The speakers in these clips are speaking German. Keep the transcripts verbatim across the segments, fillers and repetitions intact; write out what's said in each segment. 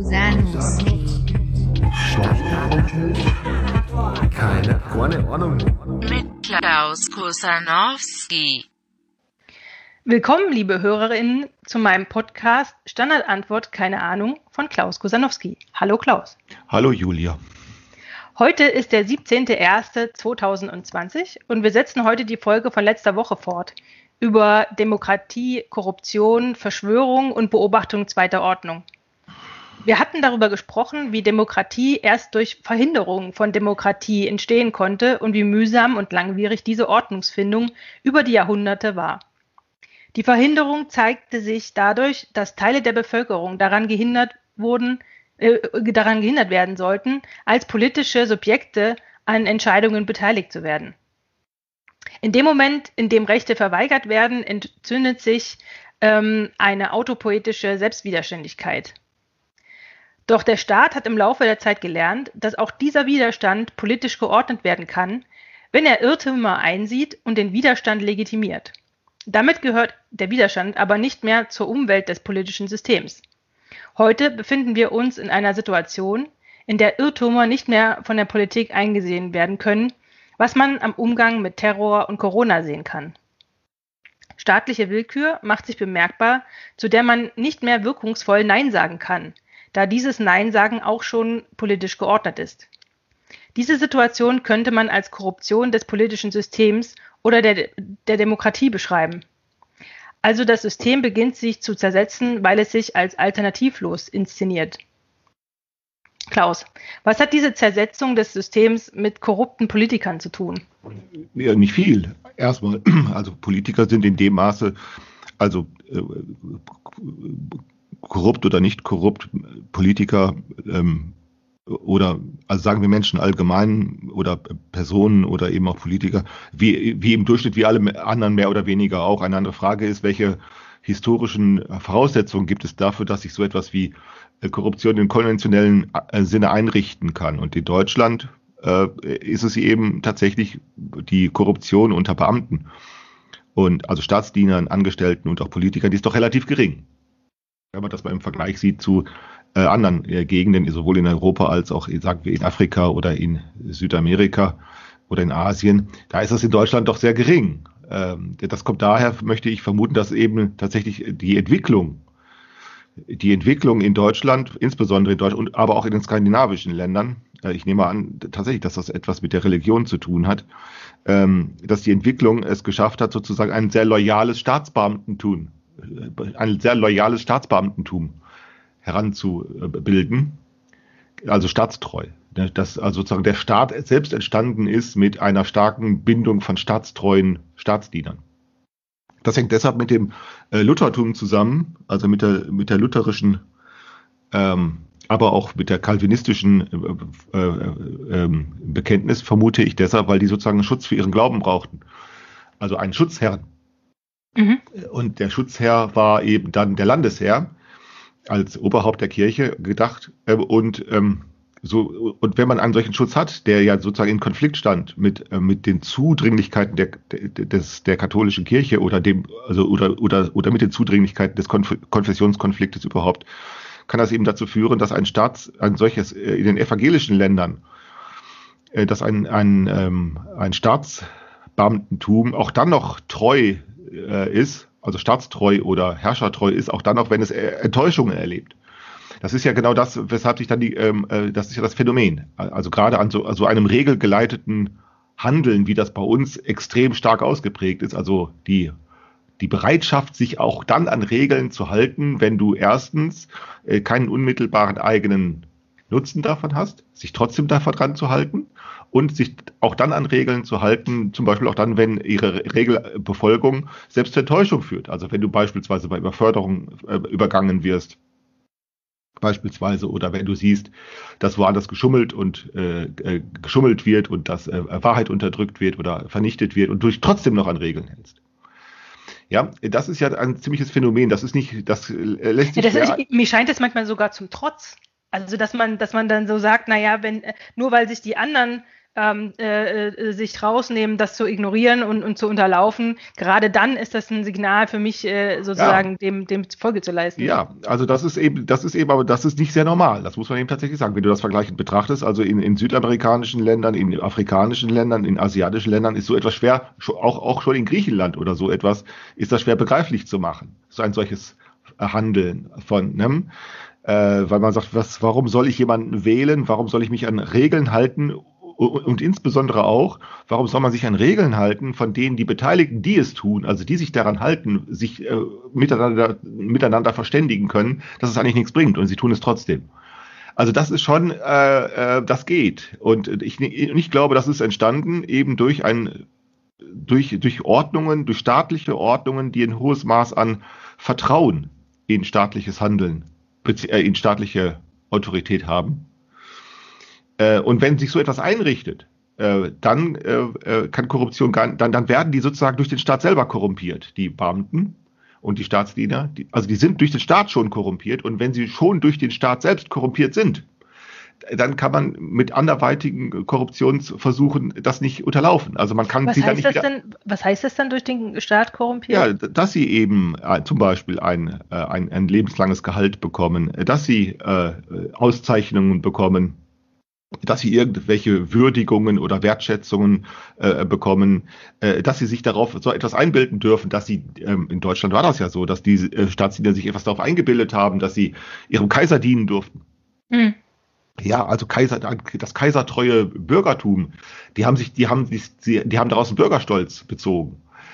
Kusanowski. Keine, keine Ahnung. Mit Klaus Kusanowski. Willkommen, liebe HörerInnen, zu meinem Podcast Standardantwort Keine Ahnung von Klaus Kusanowski. Hallo Klaus. Hallo Julia. Heute ist der siebzehnter erster zweitausendzwanzig und wir setzen heute die Folge von letzter Woche fort über Demokratie, Korruption, Verschwörung und Beobachtung zweiter Ordnung. Wir hatten darüber gesprochen, wie Demokratie erst durch Verhinderung von Demokratie entstehen konnte und wie mühsam und langwierig diese Ordnungsfindung über die Jahrhunderte war. Die Verhinderung zeigte sich dadurch, dass Teile der Bevölkerung daran gehindert wurden, äh, daran gehindert werden sollten, als politische Subjekte an Entscheidungen beteiligt zu werden. In dem Moment, in dem Rechte verweigert werden, entzündet sich ähm, eine autopoetische Selbstwiderständigkeit. Doch der Staat hat im Laufe der Zeit gelernt, dass auch dieser Widerstand politisch geordnet werden kann, wenn er Irrtümer einsieht und den Widerstand legitimiert. Damit gehört der Widerstand aber nicht mehr zur Umwelt des politischen Systems. Heute befinden wir uns in einer Situation, in der Irrtümer nicht mehr von der Politik eingesehen werden können, was man am Umgang mit Terror und Corona sehen kann. Staatliche Willkür macht sich bemerkbar, zu der man nicht mehr wirkungsvoll Nein sagen kann, da dieses Nein-Sagen auch schon politisch geordnet ist. Diese Situation könnte man als Korruption des politischen Systems oder der, der Demokratie beschreiben. Also das System beginnt sich zu zersetzen, weil es sich als alternativlos inszeniert. Klaus, was hat diese Zersetzung des Systems mit korrupten Politikern zu tun? Ja, nicht viel. Erstmal, also Politiker sind in dem Maße, also äh, korrupt oder nicht korrupt, Politiker ähm, oder, also sagen wir Menschen allgemein oder Personen oder eben auch Politiker, wie, wie im Durchschnitt wie alle anderen mehr oder weniger auch. Eine andere Frage ist, welche historischen Voraussetzungen gibt es dafür, dass sich so etwas wie Korruption im konventionellen Sinne einrichten kann. Und in Deutschland äh, ist es eben tatsächlich die Korruption unter Beamten und also Staatsdienern, Angestellten und auch Politikern, die ist doch relativ gering. Wenn man das mal im Vergleich sieht zu äh, anderen äh, Gegenden, sowohl in Europa als auch, sagen wir, in Afrika oder in Südamerika oder in Asien, da ist das in Deutschland doch sehr gering. Ähm, das kommt daher, möchte ich vermuten, dass eben tatsächlich die Entwicklung, die Entwicklung in Deutschland, insbesondere in Deutschland, aber auch in den skandinavischen Ländern, äh, ich nehme an, tatsächlich, dass das etwas mit der Religion zu tun hat, ähm, dass die Entwicklung es geschafft hat, sozusagen ein sehr loyales Staatsbeamtentum ein sehr loyales Staatsbeamtentum heranzubilden, also staatstreu. Dass also sozusagen der Staat selbst entstanden ist mit einer starken Bindung von staatstreuen Staatsdienern. Das hängt deshalb mit dem Luthertum zusammen, also mit der, mit der lutherischen, ähm, aber auch mit der calvinistischen äh, äh, äh, Bekenntnis, vermute ich deshalb, weil die sozusagen einen Schutz für ihren Glauben brauchten. Also einen Schutzherrn. Mhm. Und der Schutzherr war eben dann der Landesherr als Oberhaupt der Kirche gedacht. Und, ähm, so, und wenn man einen solchen Schutz hat, der ja sozusagen in Konflikt stand mit, äh, mit den Zudringlichkeiten der, der, des, der katholischen Kirche oder, dem, also, oder, oder, oder mit den Zudringlichkeiten des Konf- Konfessionskonfliktes überhaupt, kann das eben dazu führen, dass ein Staats, ein solches äh, in den evangelischen Ländern, äh, dass ein, ein, ähm, ein Staatsbeamtentum auch dann noch treu ist, also staatstreu oder herrschertreu ist, auch dann noch, wenn es Enttäuschungen erlebt. Das ist ja genau das, weshalb sich dann die, ähm, das ist ja das Phänomen. Also gerade an so also einem regelgeleiteten Handeln, wie das bei uns extrem stark ausgeprägt ist, also die, die Bereitschaft, sich auch dann an Regeln zu halten, wenn du erstens äh, keinen unmittelbaren eigenen Nutzen davon hast, sich trotzdem davon dran zu halten und sich auch dann an Regeln zu halten, zum Beispiel auch dann, wenn ihre Regelbefolgung selbst zur Enttäuschung führt. Also wenn du beispielsweise bei Überförderung äh, übergangen wirst, beispielsweise, oder wenn du siehst, dass woanders geschummelt und äh, äh, geschummelt wird und dass äh, Wahrheit unterdrückt wird oder vernichtet wird und du dich trotzdem noch an Regeln hältst. Ja, das ist ja ein ziemliches Phänomen. Das ist nicht, das äh, lässt sich. Ja, das ist, mir scheint es manchmal sogar zum Trotz. Also dass man, dass man dann so sagt, naja, wenn nur weil sich die anderen ähm, äh, sich rausnehmen, das zu ignorieren und, und zu unterlaufen, gerade dann ist das ein Signal für mich, äh, sozusagen Ja. dem, dem Folge zu leisten. Ja, also das ist eben, das ist eben, aber das ist nicht sehr normal. Das muss man eben tatsächlich sagen. Wenn du das vergleichend betrachtest, also in, in südamerikanischen Ländern, in afrikanischen Ländern, in asiatischen Ländern ist so etwas schwer, auch, auch schon in Griechenland oder so etwas, ist das schwer begreiflich zu machen. So ein solches Handeln von, ne? Äh, weil man sagt, was, warum soll ich jemanden wählen? Warum soll ich mich an Regeln halten? Und, und insbesondere auch, warum soll man sich an Regeln halten, von denen die Beteiligten, die es tun, also die sich daran halten, sich äh, miteinander, miteinander verständigen können, dass es eigentlich nichts bringt und sie tun es trotzdem. Also das ist schon, äh, äh, das geht. Und ich, ich glaube, das ist entstanden eben durch ein, durch, durch Ordnungen, durch staatliche Ordnungen, die ein hohes Maß an Vertrauen in staatliches Handeln, äh, in staatliche Autorität haben. Äh, und wenn sich so etwas einrichtet, äh, dann äh, kann Korruption gar, dann, dann werden die sozusagen durch den Staat selber korrumpiert, die Beamten und die Staatsdiener. Die, also die sind durch den Staat schon korrumpiert und wenn sie schon durch den Staat selbst korrumpiert sind, dann kann man mit anderweitigen Korruptionsversuchen das nicht unterlaufen. Also man kann was sie dann heißt nicht das wieder, denn, was heißt das dann durch den Staat korrumpiert? ja, dass sie eben äh, zum Beispiel ein, äh, ein, ein lebenslanges Gehalt bekommen, äh, dass sie äh, Auszeichnungen bekommen, dass sie irgendwelche Würdigungen oder Wertschätzungen äh, bekommen, äh, dass sie sich darauf so etwas einbilden dürfen, dass sie, ähm, in Deutschland war das ja so, dass die äh, Staatsdiener sich etwas darauf eingebildet haben, dass sie ihrem Kaiser dienen durften. Hm. Ja, also Kaiser, das kaisertreue Bürgertum, die haben sich, die haben, die, die haben daraus einen Bürgerstolz bezogen.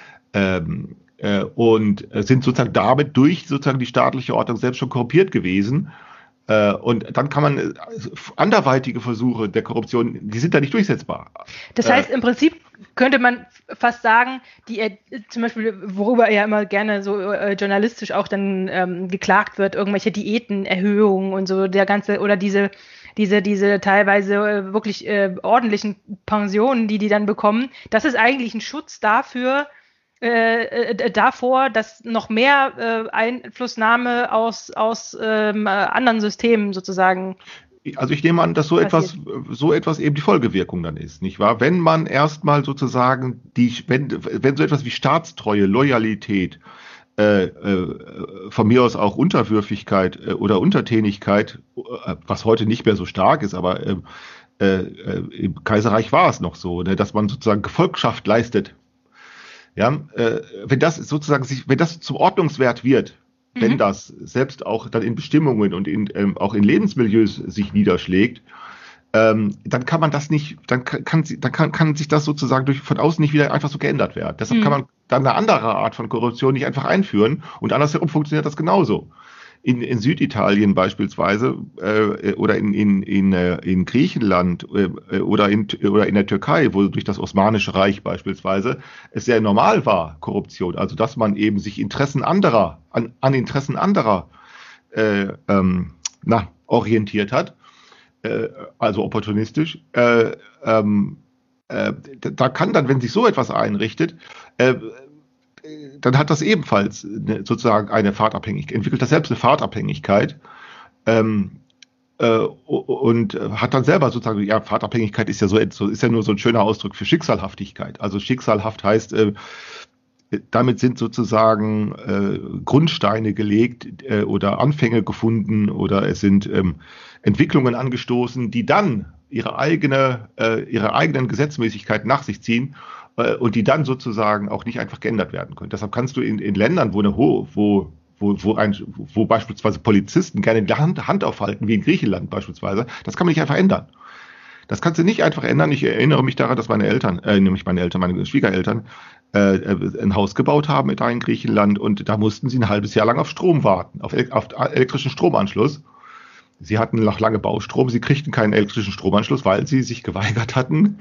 Ähm, äh, und sind sozusagen damit durch sozusagen die staatliche Ordnung selbst schon korrumpiert gewesen. Äh, und dann kann man äh, anderweitige Versuche der Korruption, die sind da nicht durchsetzbar. Das heißt, im Prinzip könnte man fast sagen, die äh, zum Beispiel, worüber ja immer gerne so äh, journalistisch auch dann ähm, geklagt wird, irgendwelche Diätenerhöhungen und so, der ganze, oder diese diese, diese teilweise äh, wirklich äh, ordentlichen Pensionen, die die dann bekommen, das ist eigentlich ein Schutz dafür, äh, äh, davor, dass noch mehr äh, Einflussnahme aus, aus ähm, äh, anderen Systemen sozusagen. Also ich nehme an, dass so etwas, so etwas eben die Folgewirkung dann ist, nicht wahr? Wenn man erstmal sozusagen die, wenn, wenn so etwas wie Staatstreue, Loyalität, Äh, äh, von mir aus auch Unterwürfigkeit äh, oder Untertänigkeit, äh, was heute nicht mehr so stark ist, aber äh, äh, im Kaiserreich war es noch so, ne, dass man sozusagen Gefolgschaft leistet. Ja, äh, wenn das sozusagen sich, wenn das zum Ordnungswert wird, mhm. wenn das selbst auch dann in Bestimmungen und in, ähm, auch in Lebensmilieus sich niederschlägt, ähm, dann kann man das nicht, dann kann, kann, dann kann, kann sich das sozusagen durch, von außen nicht wieder einfach so geändert werden. Deshalb mhm. kann man dann eine andere Art von Korruption nicht einfach einführen und andersherum funktioniert das genauso. In, in Süditalien beispielsweise äh, oder in, in, in, äh, in Griechenland äh, oder, in, oder in der Türkei, wo durch das Osmanische Reich beispielsweise es sehr normal war, Korruption, also dass man eben sich Interessen anderer, an, an Interessen anderer äh, ähm, na, orientiert hat, also opportunistisch, äh, ähm, äh, da kann dann, wenn sich so etwas einrichtet, äh, dann hat das ebenfalls eine, sozusagen eine Fahrtabhängigkeit, entwickelt das selbst eine Fahrtabhängigkeit ähm, äh, und hat dann selber sozusagen, ja, Fahrtabhängigkeit ist ja so, ist ja nur so ein schöner Ausdruck für Schicksalhaftigkeit. Also schicksalhaft heißt, äh, damit sind sozusagen äh, Grundsteine gelegt äh, oder Anfänge gefunden oder es sind ähm, Entwicklungen angestoßen, die dann ihre eigene, äh, ihre eigenen Gesetzmäßigkeiten nach sich ziehen äh, und die dann sozusagen auch nicht einfach geändert werden können. Deshalb kannst du in, in Ländern, wo eine hohe, wo Wo, wo, ein, wo beispielsweise Polizisten gerne die Hand, Hand aufhalten, wie in Griechenland beispielsweise, das kann man nicht einfach ändern. Das kannst du nicht einfach ändern. Ich erinnere mich daran, dass meine Eltern, äh, nämlich meine Eltern, meine Schwiegereltern, äh, ein Haus gebaut haben da in Griechenland und da mussten sie ein halbes Jahr lang auf Strom warten, auf, auf elektrischen Stromanschluss. Sie hatten noch lange Baustrom, sie kriegten keinen elektrischen Stromanschluss, weil sie sich geweigert hatten,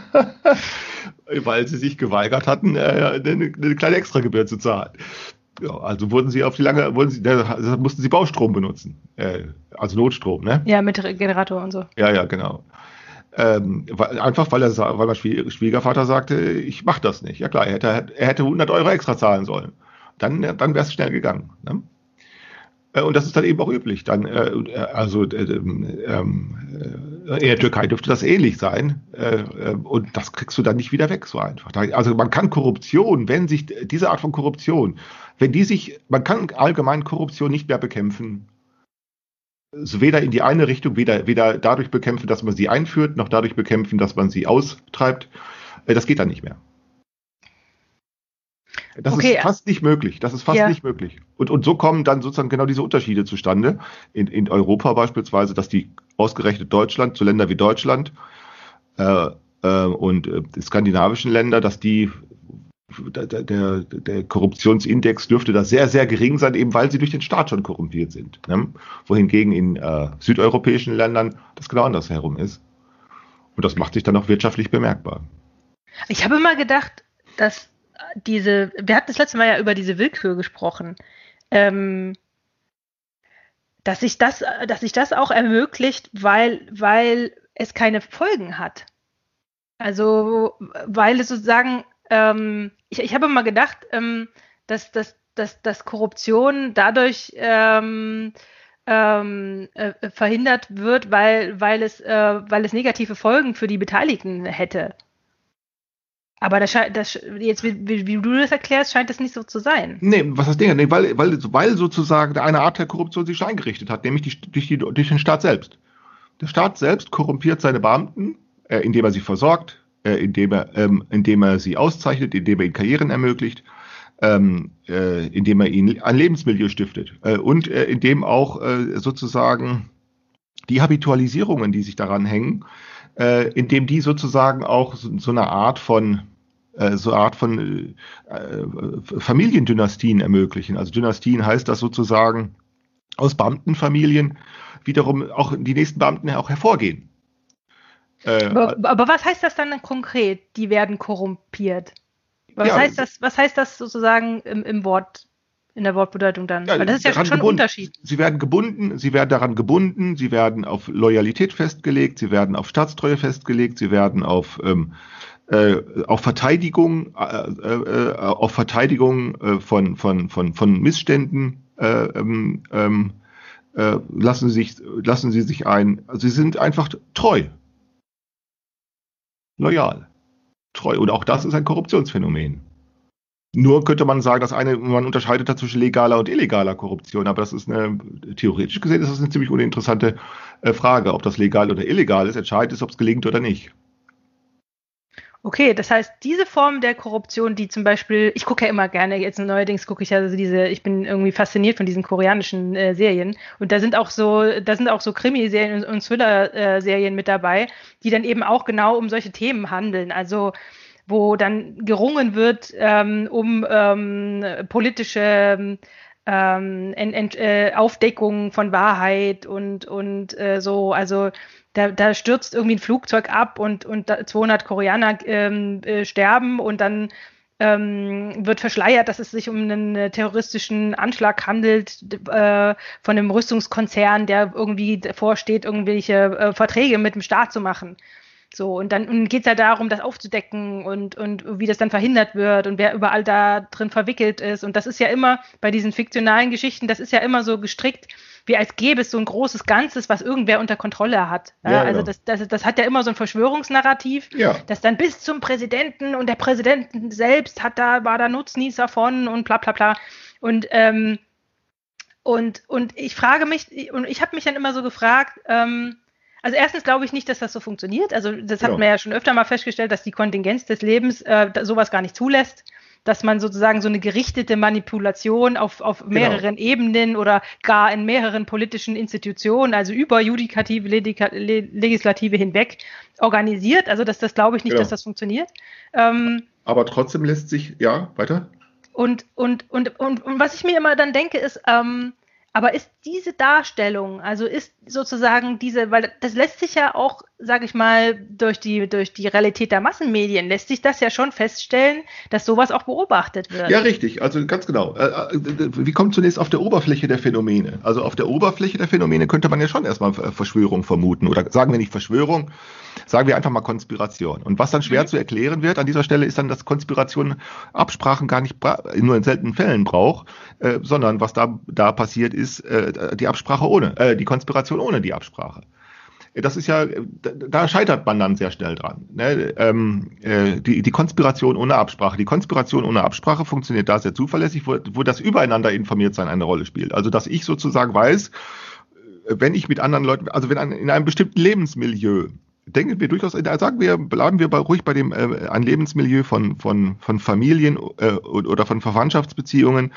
weil sie sich geweigert hatten, äh, eine, eine kleine Extragebühr zu zahlen. Ja, also wurden sie auf die lange, wurden sie, da mussten sie Baustrom benutzen, äh, also Notstrom, ne? Ja, mit Generator und so. Ja, ja, genau. Ähm, weil, einfach weil er weil mein Schwiegervater sagte, ich mache das nicht. Ja klar, er hätte, er hätte hundert Euro extra zahlen sollen. Dann, dann wäre es schnell gegangen. Ne? Äh, und das ist dann eben auch üblich. Dann, äh, also äh, äh, In der Türkei dürfte das ähnlich sein. Äh, und das kriegst du dann nicht wieder weg, so einfach. Also man kann Korruption, wenn sich diese Art von Korruption, wenn die sich, man kann allgemein Korruption nicht mehr bekämpfen, also weder in die eine Richtung, weder, weder dadurch bekämpfen, dass man sie einführt, noch dadurch bekämpfen, dass man sie austreibt. Äh, das geht dann nicht mehr. Das okay. ist fast nicht möglich. Das ist fast ja. nicht möglich. Und, und so kommen dann sozusagen genau diese Unterschiede zustande. In, in Europa beispielsweise, dass die ausgerechnet Deutschland, zu Ländern wie Deutschland äh, äh, und äh, die skandinavischen Länder, dass die der, der, der Korruptionsindex dürfte da sehr, sehr gering sein, eben weil sie durch den Staat schon korrumpiert sind. Ne? Wohingegen in äh, südeuropäischen Ländern das genau andersherum ist. Und das macht sich dann auch wirtschaftlich bemerkbar. Ich habe immer gedacht, dass diese, wir hatten das letzte Mal ja über diese Willkür gesprochen, ähm, dass sich das, dass sich das auch ermöglicht, weil, weil es keine Folgen hat. Also, weil es sozusagen, ähm, ich, ich habe immer gedacht, ähm, dass, dass, dass, dass Korruption dadurch ähm, ähm, äh, verhindert wird, weil, weil, es, äh, weil es negative Folgen für die Beteiligten hätte. Aber das, das, jetzt, wie, wie du das erklärst, scheint das nicht so zu sein. Nee, was heißt Ding? Nee, weil, weil, weil sozusagen eine Art der Korruption sich eingerichtet hat, nämlich die, durch, die, durch den Staat selbst. Der Staat selbst korrumpiert seine Beamten, äh, indem er sie versorgt, äh, indem, er, ähm, indem er sie auszeichnet, indem er ihnen Karrieren ermöglicht, ähm, äh, indem er ihnen ein Lebensmilieu stiftet äh, und äh, indem auch äh, sozusagen die Habitualisierungen, die sich daran hängen, äh, indem die sozusagen auch so, so eine Art von so eine Art von äh, Familiendynastien ermöglichen. Also Dynastien heißt, dass sozusagen aus Beamtenfamilien wiederum auch die nächsten Beamten auch hervorgehen. Äh, aber, aber was heißt das dann konkret? Die werden korrumpiert. Was ja, heißt das? Was heißt das sozusagen im, im Wort, in der Wortbedeutung dann? Ja, weil das ist ja schon gebunden. Ein Unterschied. Sie werden gebunden, sie werden daran gebunden, sie werden auf Loyalität festgelegt, sie werden auf Staatstreue festgelegt, sie werden auf ähm, Äh, auf Verteidigung, äh, äh, auf Verteidigung äh, von, von, von, von Missständen äh, ähm, äh, lassen, sie sich, lassen sie sich ein. Also sie sind einfach treu. Loyal. Treu. Und auch das ist ein Korruptionsphänomen. Nur könnte man sagen, dass eine, man unterscheidet da zwischen legaler und illegaler Korruption, aber das ist eine, theoretisch gesehen, ist das eine ziemlich uninteressante äh, Frage. Ob das legal oder illegal ist, entscheidend ist, ob es gelingt oder nicht. Okay, das heißt, diese Form der Korruption, die zum Beispiel, ich gucke ja immer gerne, jetzt neuerdings gucke ich ja also diese, ich bin irgendwie fasziniert von diesen koreanischen äh, Serien und da sind auch so, da sind auch so Krimiserien und, und Thriller-Serien mit dabei, die dann eben auch genau um solche Themen handeln, also wo dann gerungen wird ähm, um ähm, politische ähm, Ent, Ent, äh, Aufdeckung von Wahrheit und, und äh, so, also Da, da stürzt irgendwie ein Flugzeug ab und, und zweihundert Koreaner ähm, äh, sterben und dann ähm, wird verschleiert, dass es sich um einen terroristischen Anschlag handelt äh, von einem Rüstungskonzern, der irgendwie vorsteht, irgendwelche äh, Verträge mit dem Staat zu machen. So, und dann geht es ja darum, das aufzudecken und, und wie das dann verhindert wird und wer überall da drin verwickelt ist. Und das ist ja immer bei diesen fiktionalen Geschichten, das ist ja immer so gestrickt, wie als gäbe es so ein großes Ganzes, was irgendwer unter Kontrolle hat. Ja, ja, also genau. das, das, das hat ja immer so ein Verschwörungsnarrativ, ja. Das dann bis zum Präsidenten und der Präsident selbst hat da, war da Nutznießer von und bla bla bla. Und, ähm, und, und ich frage mich, und ich habe mich dann immer so gefragt, ähm, also erstens glaube ich nicht, dass das so funktioniert. Also das hat ja. man ja schon öfter mal festgestellt, dass die Kontingenz des Lebens äh, sowas gar nicht zulässt, dass man sozusagen so eine gerichtete Manipulation auf, auf mehreren genau. Ebenen oder gar in mehreren politischen Institutionen, also über Judikative, Legislative hinweg organisiert. Also das, das glaube ich nicht, genau. dass das funktioniert. Ähm, Aber trotzdem lässt sich, ja, weiter. Und, und, und, und, und was ich mir immer dann denke, ist, ähm, aber ist diese Darstellung, also ist sozusagen diese, weil das lässt sich ja auch, sage ich mal, durch die, durch die Realität der Massenmedien, lässt sich das ja schon feststellen, dass sowas auch beobachtet wird. Ja, richtig, also ganz genau. Wir kommen zunächst auf der Oberfläche der Phänomene. Also auf der Oberfläche der Phänomene könnte man ja schon erstmal Verschwörung vermuten. Oder sagen wir nicht Verschwörung, sagen wir einfach mal Konspiration. Und was dann schwer mhm. zu erklären wird an dieser Stelle, ist dann, dass Konspiration Absprachen gar nicht nur in seltenen Fällen braucht, äh, sondern was da, da passiert ist, äh, die Absprache ohne, äh, die Konspiration ohne die Absprache. das ist ja, da, da scheitert man dann sehr schnell dran. Ne? Ähm, äh, die, die Konspiration ohne Absprache. Die Konspiration ohne Absprache funktioniert da sehr zuverlässig, wo, wo das Übereinander informiert sein eine Rolle spielt. Also, dass ich sozusagen weiß, wenn ich mit anderen Leuten, also wenn ein, in einem bestimmten Lebensmilieu, denken wir durchaus, sagen wir, bleiben wir bei, ruhig bei dem äh, ein Lebensmilieu von, von, von Familien äh, oder von Verwandtschaftsbeziehungen,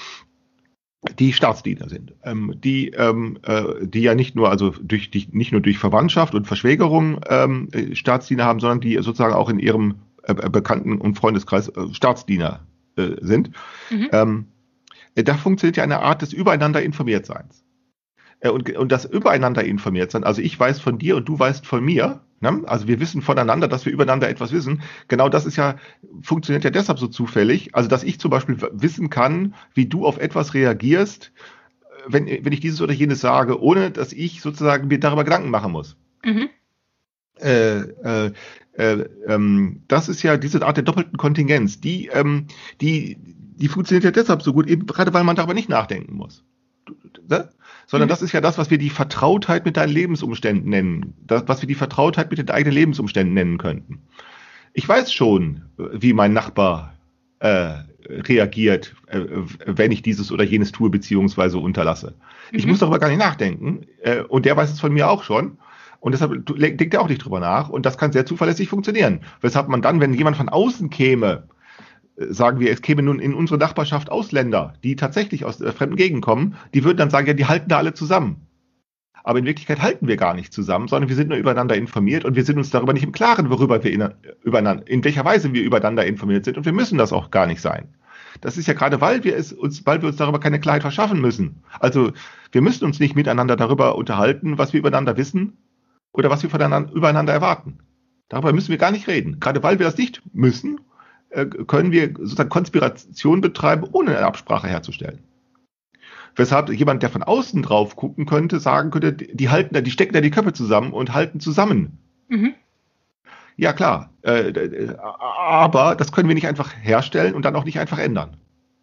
die Staatsdiener sind, ähm, die, ähm, äh, die ja nicht nur, also durch die, nicht nur durch Verwandtschaft und Verschwägerung ähm, Staatsdiener haben, sondern die sozusagen auch in ihrem äh, Bekannten- und Freundeskreis äh, Staatsdiener äh, sind. Mhm. Ähm, da funktioniert ja eine Art des Übereinander Informiertseins. Äh, und, und das Übereinander Informiertsein, also ich weiß von dir und du weißt von mir, ne? Also wir wissen voneinander, dass wir übereinander etwas wissen. Genau das ist ja, funktioniert ja deshalb so zufällig, also dass ich zum Beispiel wissen kann, wie du auf etwas reagierst, wenn, wenn ich dieses oder jenes sage, ohne dass ich sozusagen mir darüber Gedanken machen muss. Mhm. Äh, äh, äh, ähm, das ist ja diese Art der doppelten Kontingenz, die, ähm, die, die funktioniert ja deshalb so gut, eben gerade weil man darüber nicht nachdenken muss. Ne? Sondern mhm. das ist ja das, was wir die Vertrautheit mit deinen Lebensumständen nennen, das, was wir die Vertrautheit mit den eigenen Lebensumständen nennen könnten. Ich weiß schon, wie mein Nachbar äh, reagiert, äh, wenn ich dieses oder jenes tue beziehungsweise unterlasse. Mhm. Ich muss darüber gar nicht nachdenken äh, und der weiß es von mir auch schon und deshalb denkt er auch nicht drüber nach und das kann sehr zuverlässig funktionieren. Weshalb man dann, wenn jemand von außen käme, sagen wir, es kämen nun in unsere Nachbarschaft Ausländer, die tatsächlich aus äh, fremden Gegenden kommen, die würden dann sagen, ja, die halten da alle zusammen. Aber in Wirklichkeit halten wir gar nicht zusammen, sondern wir sind nur übereinander informiert und wir sind uns darüber nicht im Klaren, worüber wir in, übereinander, in welcher Weise wir übereinander informiert sind und wir müssen das auch gar nicht sein. Das ist ja gerade, weil wir es uns, weil wir uns darüber keine Klarheit verschaffen müssen. Also wir müssen uns nicht miteinander darüber unterhalten, was wir übereinander wissen oder was wir voneinander, übereinander erwarten. Darüber müssen wir gar nicht reden. Gerade weil wir das nicht müssen, können wir sozusagen Konspiration betreiben, ohne eine Absprache herzustellen. Weshalb jemand, der von außen drauf gucken könnte, sagen könnte, die halten da, die stecken da die Köpfe zusammen und halten zusammen. Mhm. Ja, klar. Äh, aber das können wir nicht einfach herstellen und dann auch nicht einfach ändern.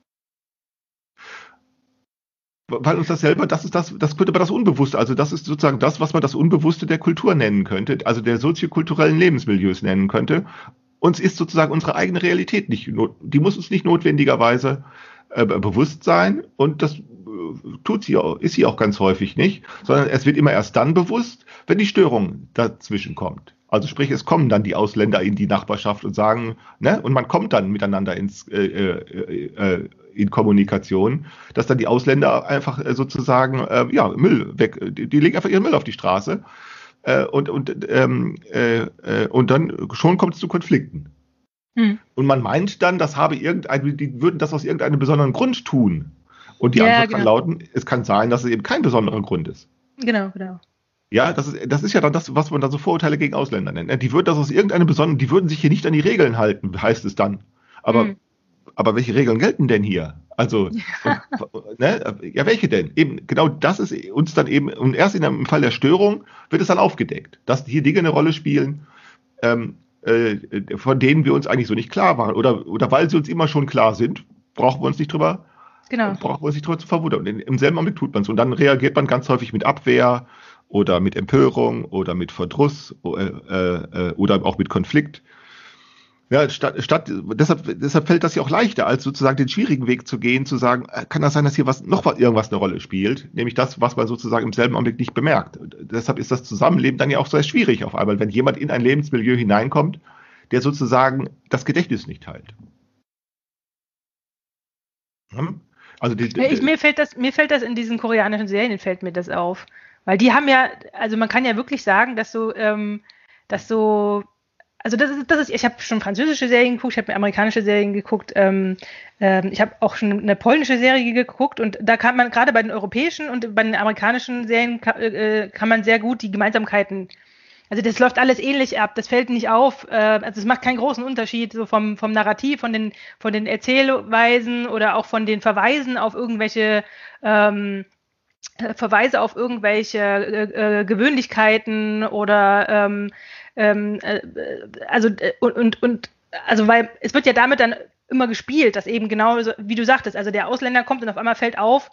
Weil uns das selber, das ist das, das könnte man das Unbewusste, also das ist sozusagen das, was man das Unbewusste der Kultur nennen könnte, also der soziokulturellen Lebensmilieus nennen könnte. Uns ist sozusagen unsere eigene Realität nicht, die muss uns nicht notwendigerweise äh, bewusst sein und das äh, tut sie auch, ist sie auch ganz häufig nicht, sondern es wird immer erst dann bewusst, wenn die Störung dazwischen kommt. Also sprich, es kommen dann die Ausländer in die Nachbarschaft und sagen, ne, und man kommt dann miteinander ins, äh, äh, äh, in Kommunikation, dass dann die Ausländer einfach äh, sozusagen, äh, ja, Müll weg, die, die legen einfach ihren Müll auf die Straße. Äh, und, und, ähm, äh, äh, und dann schon kommt es zu Konflikten. Hm. Und man meint dann, das habe irgendein, die würden das aus irgendeinem besonderen Grund tun. Und die ja, Antwort genau. kann lauten, es kann sein, dass es eben kein besonderer Grund ist. Genau, genau. Ja, das ist, das ist ja dann das, was man da so Vorurteile gegen Ausländer nennt. Die würden das aus irgendeinem besonderen, die würden sich hier nicht an die Regeln halten, heißt es dann. Aber, hm. aber welche Regeln gelten denn hier? Also, ja. Und, ne, ja, welche denn? Eben, genau das ist uns dann eben, und erst in einem Fall der Störung wird es dann aufgedeckt, dass hier Dinge eine Rolle spielen, ähm, äh, von denen wir uns eigentlich so nicht klar waren. Oder, oder weil sie uns immer schon klar sind, brauchen wir uns nicht drüber, genau. brauchen wir uns nicht drüber zu verwundern. Und in, im selben Augenblick tut man es. Und dann reagiert man ganz häufig mit Abwehr oder mit Empörung oder mit Verdruss äh, äh, oder auch mit Konflikt. Ja, statt, statt deshalb, deshalb fällt das ja auch leichter, als sozusagen den schwierigen Weg zu gehen, zu sagen, kann das sein, dass hier was noch was, irgendwas eine Rolle spielt, nämlich das, was man sozusagen im selben Augenblick nicht bemerkt. Deshalb ist das Zusammenleben dann ja auch sehr schwierig auf einmal, wenn jemand in ein Lebensmilieu hineinkommt, der sozusagen das Gedächtnis nicht teilt. Hm? Also die, ja, ich, mir fällt das, mir fällt das in diesen koreanischen Serien, fällt mir das auf. Weil die haben ja, also man kann ja wirklich sagen, dass so, ähm, dass so, also das ist, das ist, ich habe schon französische Serien geguckt, ich habe mir amerikanische Serien geguckt, ähm, ähm, ich habe auch schon eine polnische Serie geguckt und da kann man gerade bei den europäischen und bei den amerikanischen Serien kann, äh, kann man sehr gut die Gemeinsamkeiten, also das läuft alles ähnlich ab, das fällt nicht auf, äh, also es macht keinen großen Unterschied so vom, vom Narrativ, von den, von den Erzählweisen oder auch von den Verweisen auf irgendwelche ähm, Verweise auf irgendwelche äh, äh, Gewöhnlichkeiten oder ähm, ähm, äh, also äh, und, und und also weil es wird ja damit dann immer gespielt, dass eben genau so, wie du sagtest, also der Ausländer kommt und auf einmal fällt auf,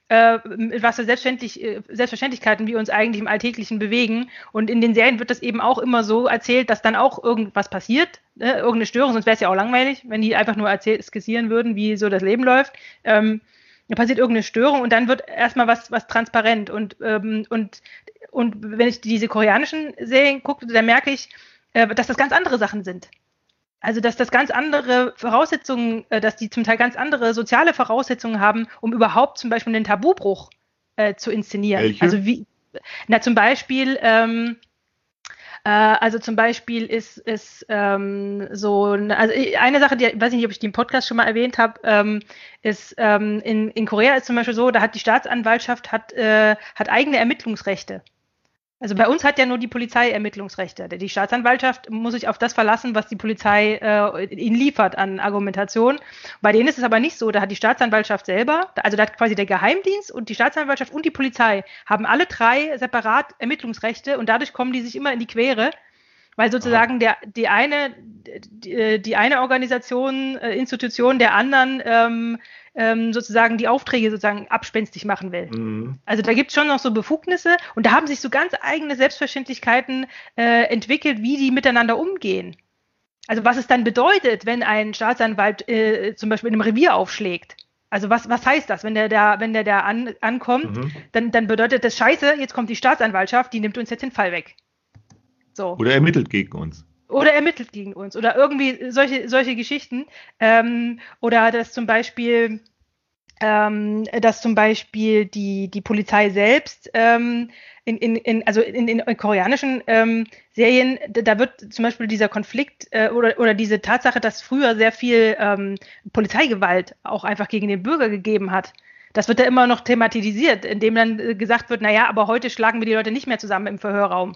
äh, mit was für Selbstverständlich, äh, Selbstverständlichkeiten wir uns eigentlich im Alltäglichen bewegen. Und in den Serien wird das eben auch immer so erzählt, dass dann auch irgendwas passiert, ne? Irgendeine Störung, sonst wäre es ja auch langweilig, wenn die einfach nur erzähl- skizzieren würden, wie so das Leben läuft. Ähm, da passiert irgendeine Störung und dann wird erstmal was, was transparent. Und, ähm, und, und wenn ich diese koreanischen Serien gucke, dann merke ich, äh, dass das ganz andere Sachen sind. Also, dass das ganz andere Voraussetzungen, äh, dass die zum Teil ganz andere soziale Voraussetzungen haben, um überhaupt zum Beispiel den Tabubruch äh, zu inszenieren. Welche? Also wie, na zum Beispiel, ähm, äh, also zum Beispiel ist, ist ähm, so, also eine Sache, die, ich weiß nicht, ob ich die im Podcast schon mal erwähnt habe, ähm, ist ähm, in, in Korea ist zum Beispiel so, da hat die Staatsanwaltschaft hat, äh, hat eigene Ermittlungsrechte. Also bei uns hat ja nur die Polizei Ermittlungsrechte. Die Staatsanwaltschaft muss sich auf das verlassen, was die Polizei äh, ihnen liefert an Argumentation. Bei denen ist es aber nicht so. Da hat die Staatsanwaltschaft selber, also da hat quasi der Geheimdienst und die Staatsanwaltschaft und die Polizei haben alle drei separat Ermittlungsrechte und dadurch kommen die sich immer in die Quere, weil sozusagen der, die eine, die, die eine Organisation, äh, Institution der anderen ähm, ähm, sozusagen die Aufträge sozusagen abspenstig machen will. Mhm. Also da gibt es schon noch so Befugnisse und da haben sich so ganz eigene Selbstverständlichkeiten äh, entwickelt, wie die miteinander umgehen. Also was es dann bedeutet, wenn ein Staatsanwalt äh, zum Beispiel in einem Revier aufschlägt. Also was, was heißt das, wenn der da, wenn der da an, ankommt, Mhm. dann, dann bedeutet das Scheiße, jetzt kommt die Staatsanwaltschaft, die nimmt uns jetzt den Fall weg. So. Oder ermittelt gegen uns. Oder ermittelt gegen uns. Oder irgendwie solche, solche Geschichten. Ähm, oder dass zum Beispiel, ähm, dass zum Beispiel die, die Polizei selbst ähm, in, in, in, also in, in, in koreanischen ähm, Serien, da wird zum Beispiel dieser Konflikt äh, oder, oder diese Tatsache, dass früher sehr viel ähm, Polizeigewalt auch einfach gegen den Bürger gegeben hat. Das wird da immer noch thematisiert, indem dann äh, gesagt wird, naja, aber heute schlagen wir die Leute nicht mehr zusammen im Verhörraum.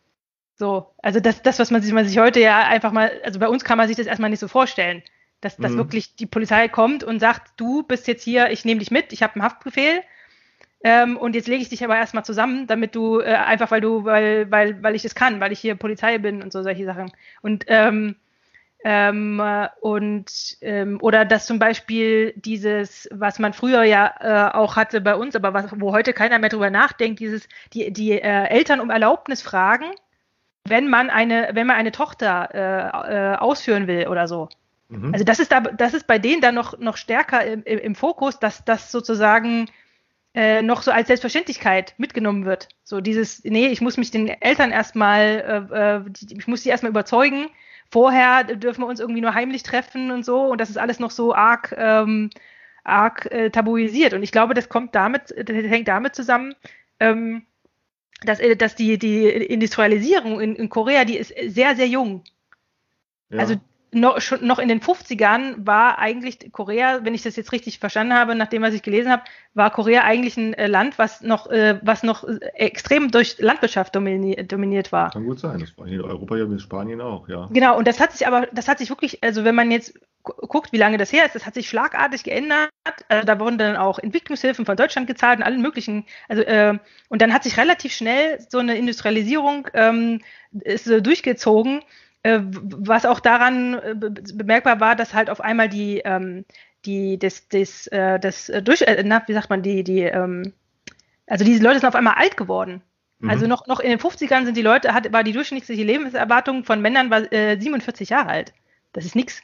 So, also das, das, was man sich, man sich heute ja einfach mal, also bei uns kann man sich das erstmal nicht so vorstellen, dass, dass Mhm. wirklich die Polizei kommt und sagt, du bist jetzt hier, ich nehme dich mit, ich habe einen Haftbefehl ähm, und jetzt lege ich dich aber erstmal zusammen, damit du, äh, einfach weil du, weil, weil, weil ich das kann, weil ich hier Polizei bin und so solche Sachen. Und ähm, ähm, äh, und ähm, oder dass zum Beispiel dieses, was man früher ja äh, auch hatte bei uns, aber was, wo heute keiner mehr drüber nachdenkt, dieses, die, die äh, Eltern um Erlaubnis fragen, wenn man eine, wenn man eine Tochter äh, äh, ausführen will oder so. Mhm. Also das ist da, das ist bei denen dann noch, noch stärker im, im, im Fokus, dass das sozusagen äh, noch so als Selbstverständlichkeit mitgenommen wird. So dieses, nee, ich muss mich den Eltern erstmal, äh, äh, ich muss die erstmal überzeugen. Vorher dürfen wir uns irgendwie nur heimlich treffen und so. Und das ist alles noch so arg, ähm, arg äh, tabuisiert. Und ich glaube, das kommt damit, das hängt damit zusammen, ähm, dass, dass die, die Industrialisierung in, in Korea, die ist sehr, sehr jung. Ja. Also noch, schon, noch in den fünfzigern war eigentlich Korea, wenn ich das jetzt richtig verstanden habe, nach dem, was ich gelesen habe, war Korea eigentlich ein äh, Land, was noch, äh, was noch äh, extrem durch Landwirtschaft domini- dominiert war. Kann gut sein. Das war hier in Europa ja mit Spanien auch, ja. Genau, und das hat sich aber, das hat sich wirklich, also wenn man jetzt gu- guckt, wie lange das her ist, das hat sich schlagartig geändert. Also da wurden dann auch Entwicklungshilfen von Deutschland gezahlt und allen möglichen, also äh, und dann hat sich relativ schnell so eine Industrialisierung ähm, ist, äh, durchgezogen, äh, was auch daran äh, be- bemerkbar war, dass halt auf einmal die, ähm, die, das, das, äh, das äh, durch, äh, na, wie sagt man, die, die, ähm, also diese Leute sind auf einmal alt geworden. Mhm. Also noch, noch in den fünfzigern sind die Leute, hat, war die durchschnittliche Lebenserwartung von Männern war, äh, siebenundvierzig Jahre alt. Das ist nix.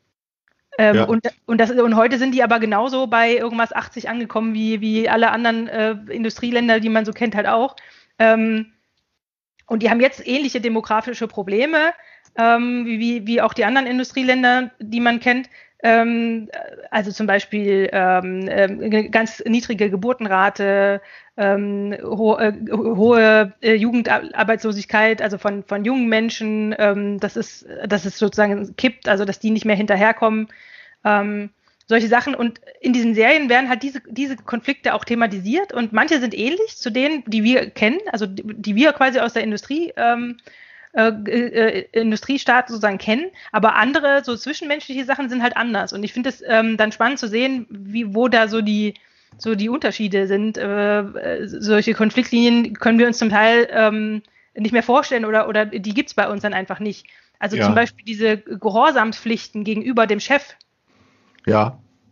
Ähm, Ja. und, und, das, und heute sind die aber genauso bei irgendwas achtzig angekommen wie, wie alle anderen äh, Industrieländer, die man so kennt, halt auch. Ähm, und die haben jetzt ähnliche demografische Probleme, ähm, wie, wie, wie auch die anderen Industrieländer, die man kennt. Ähm, also zum Beispiel ähm, äh, ganz niedrige Geburtenrate, ähm, ho äh, hohe äh, Jugendarbeitslosigkeit, also von, von jungen Menschen, ähm, das ist, dass es sozusagen kippt, also dass die nicht mehr hinterherkommen. Ähm, solche Sachen. Und in diesen Serien werden halt diese, diese Konflikte auch thematisiert und manche sind ähnlich zu denen, die wir kennen, also die, die wir quasi aus der Industrie ähm, Äh, äh, Industriestaat sozusagen kennen, aber andere so zwischenmenschliche Sachen sind halt anders. Und ich finde es ähm, dann spannend zu sehen, wie, wo da so die, so die Unterschiede sind. Äh, solche Konfliktlinien können wir uns zum Teil ähm, nicht mehr vorstellen oder, oder die gibt es bei uns dann einfach nicht. Also Ja. zum Beispiel diese Gehorsamspflichten gegenüber dem Chef. Ja.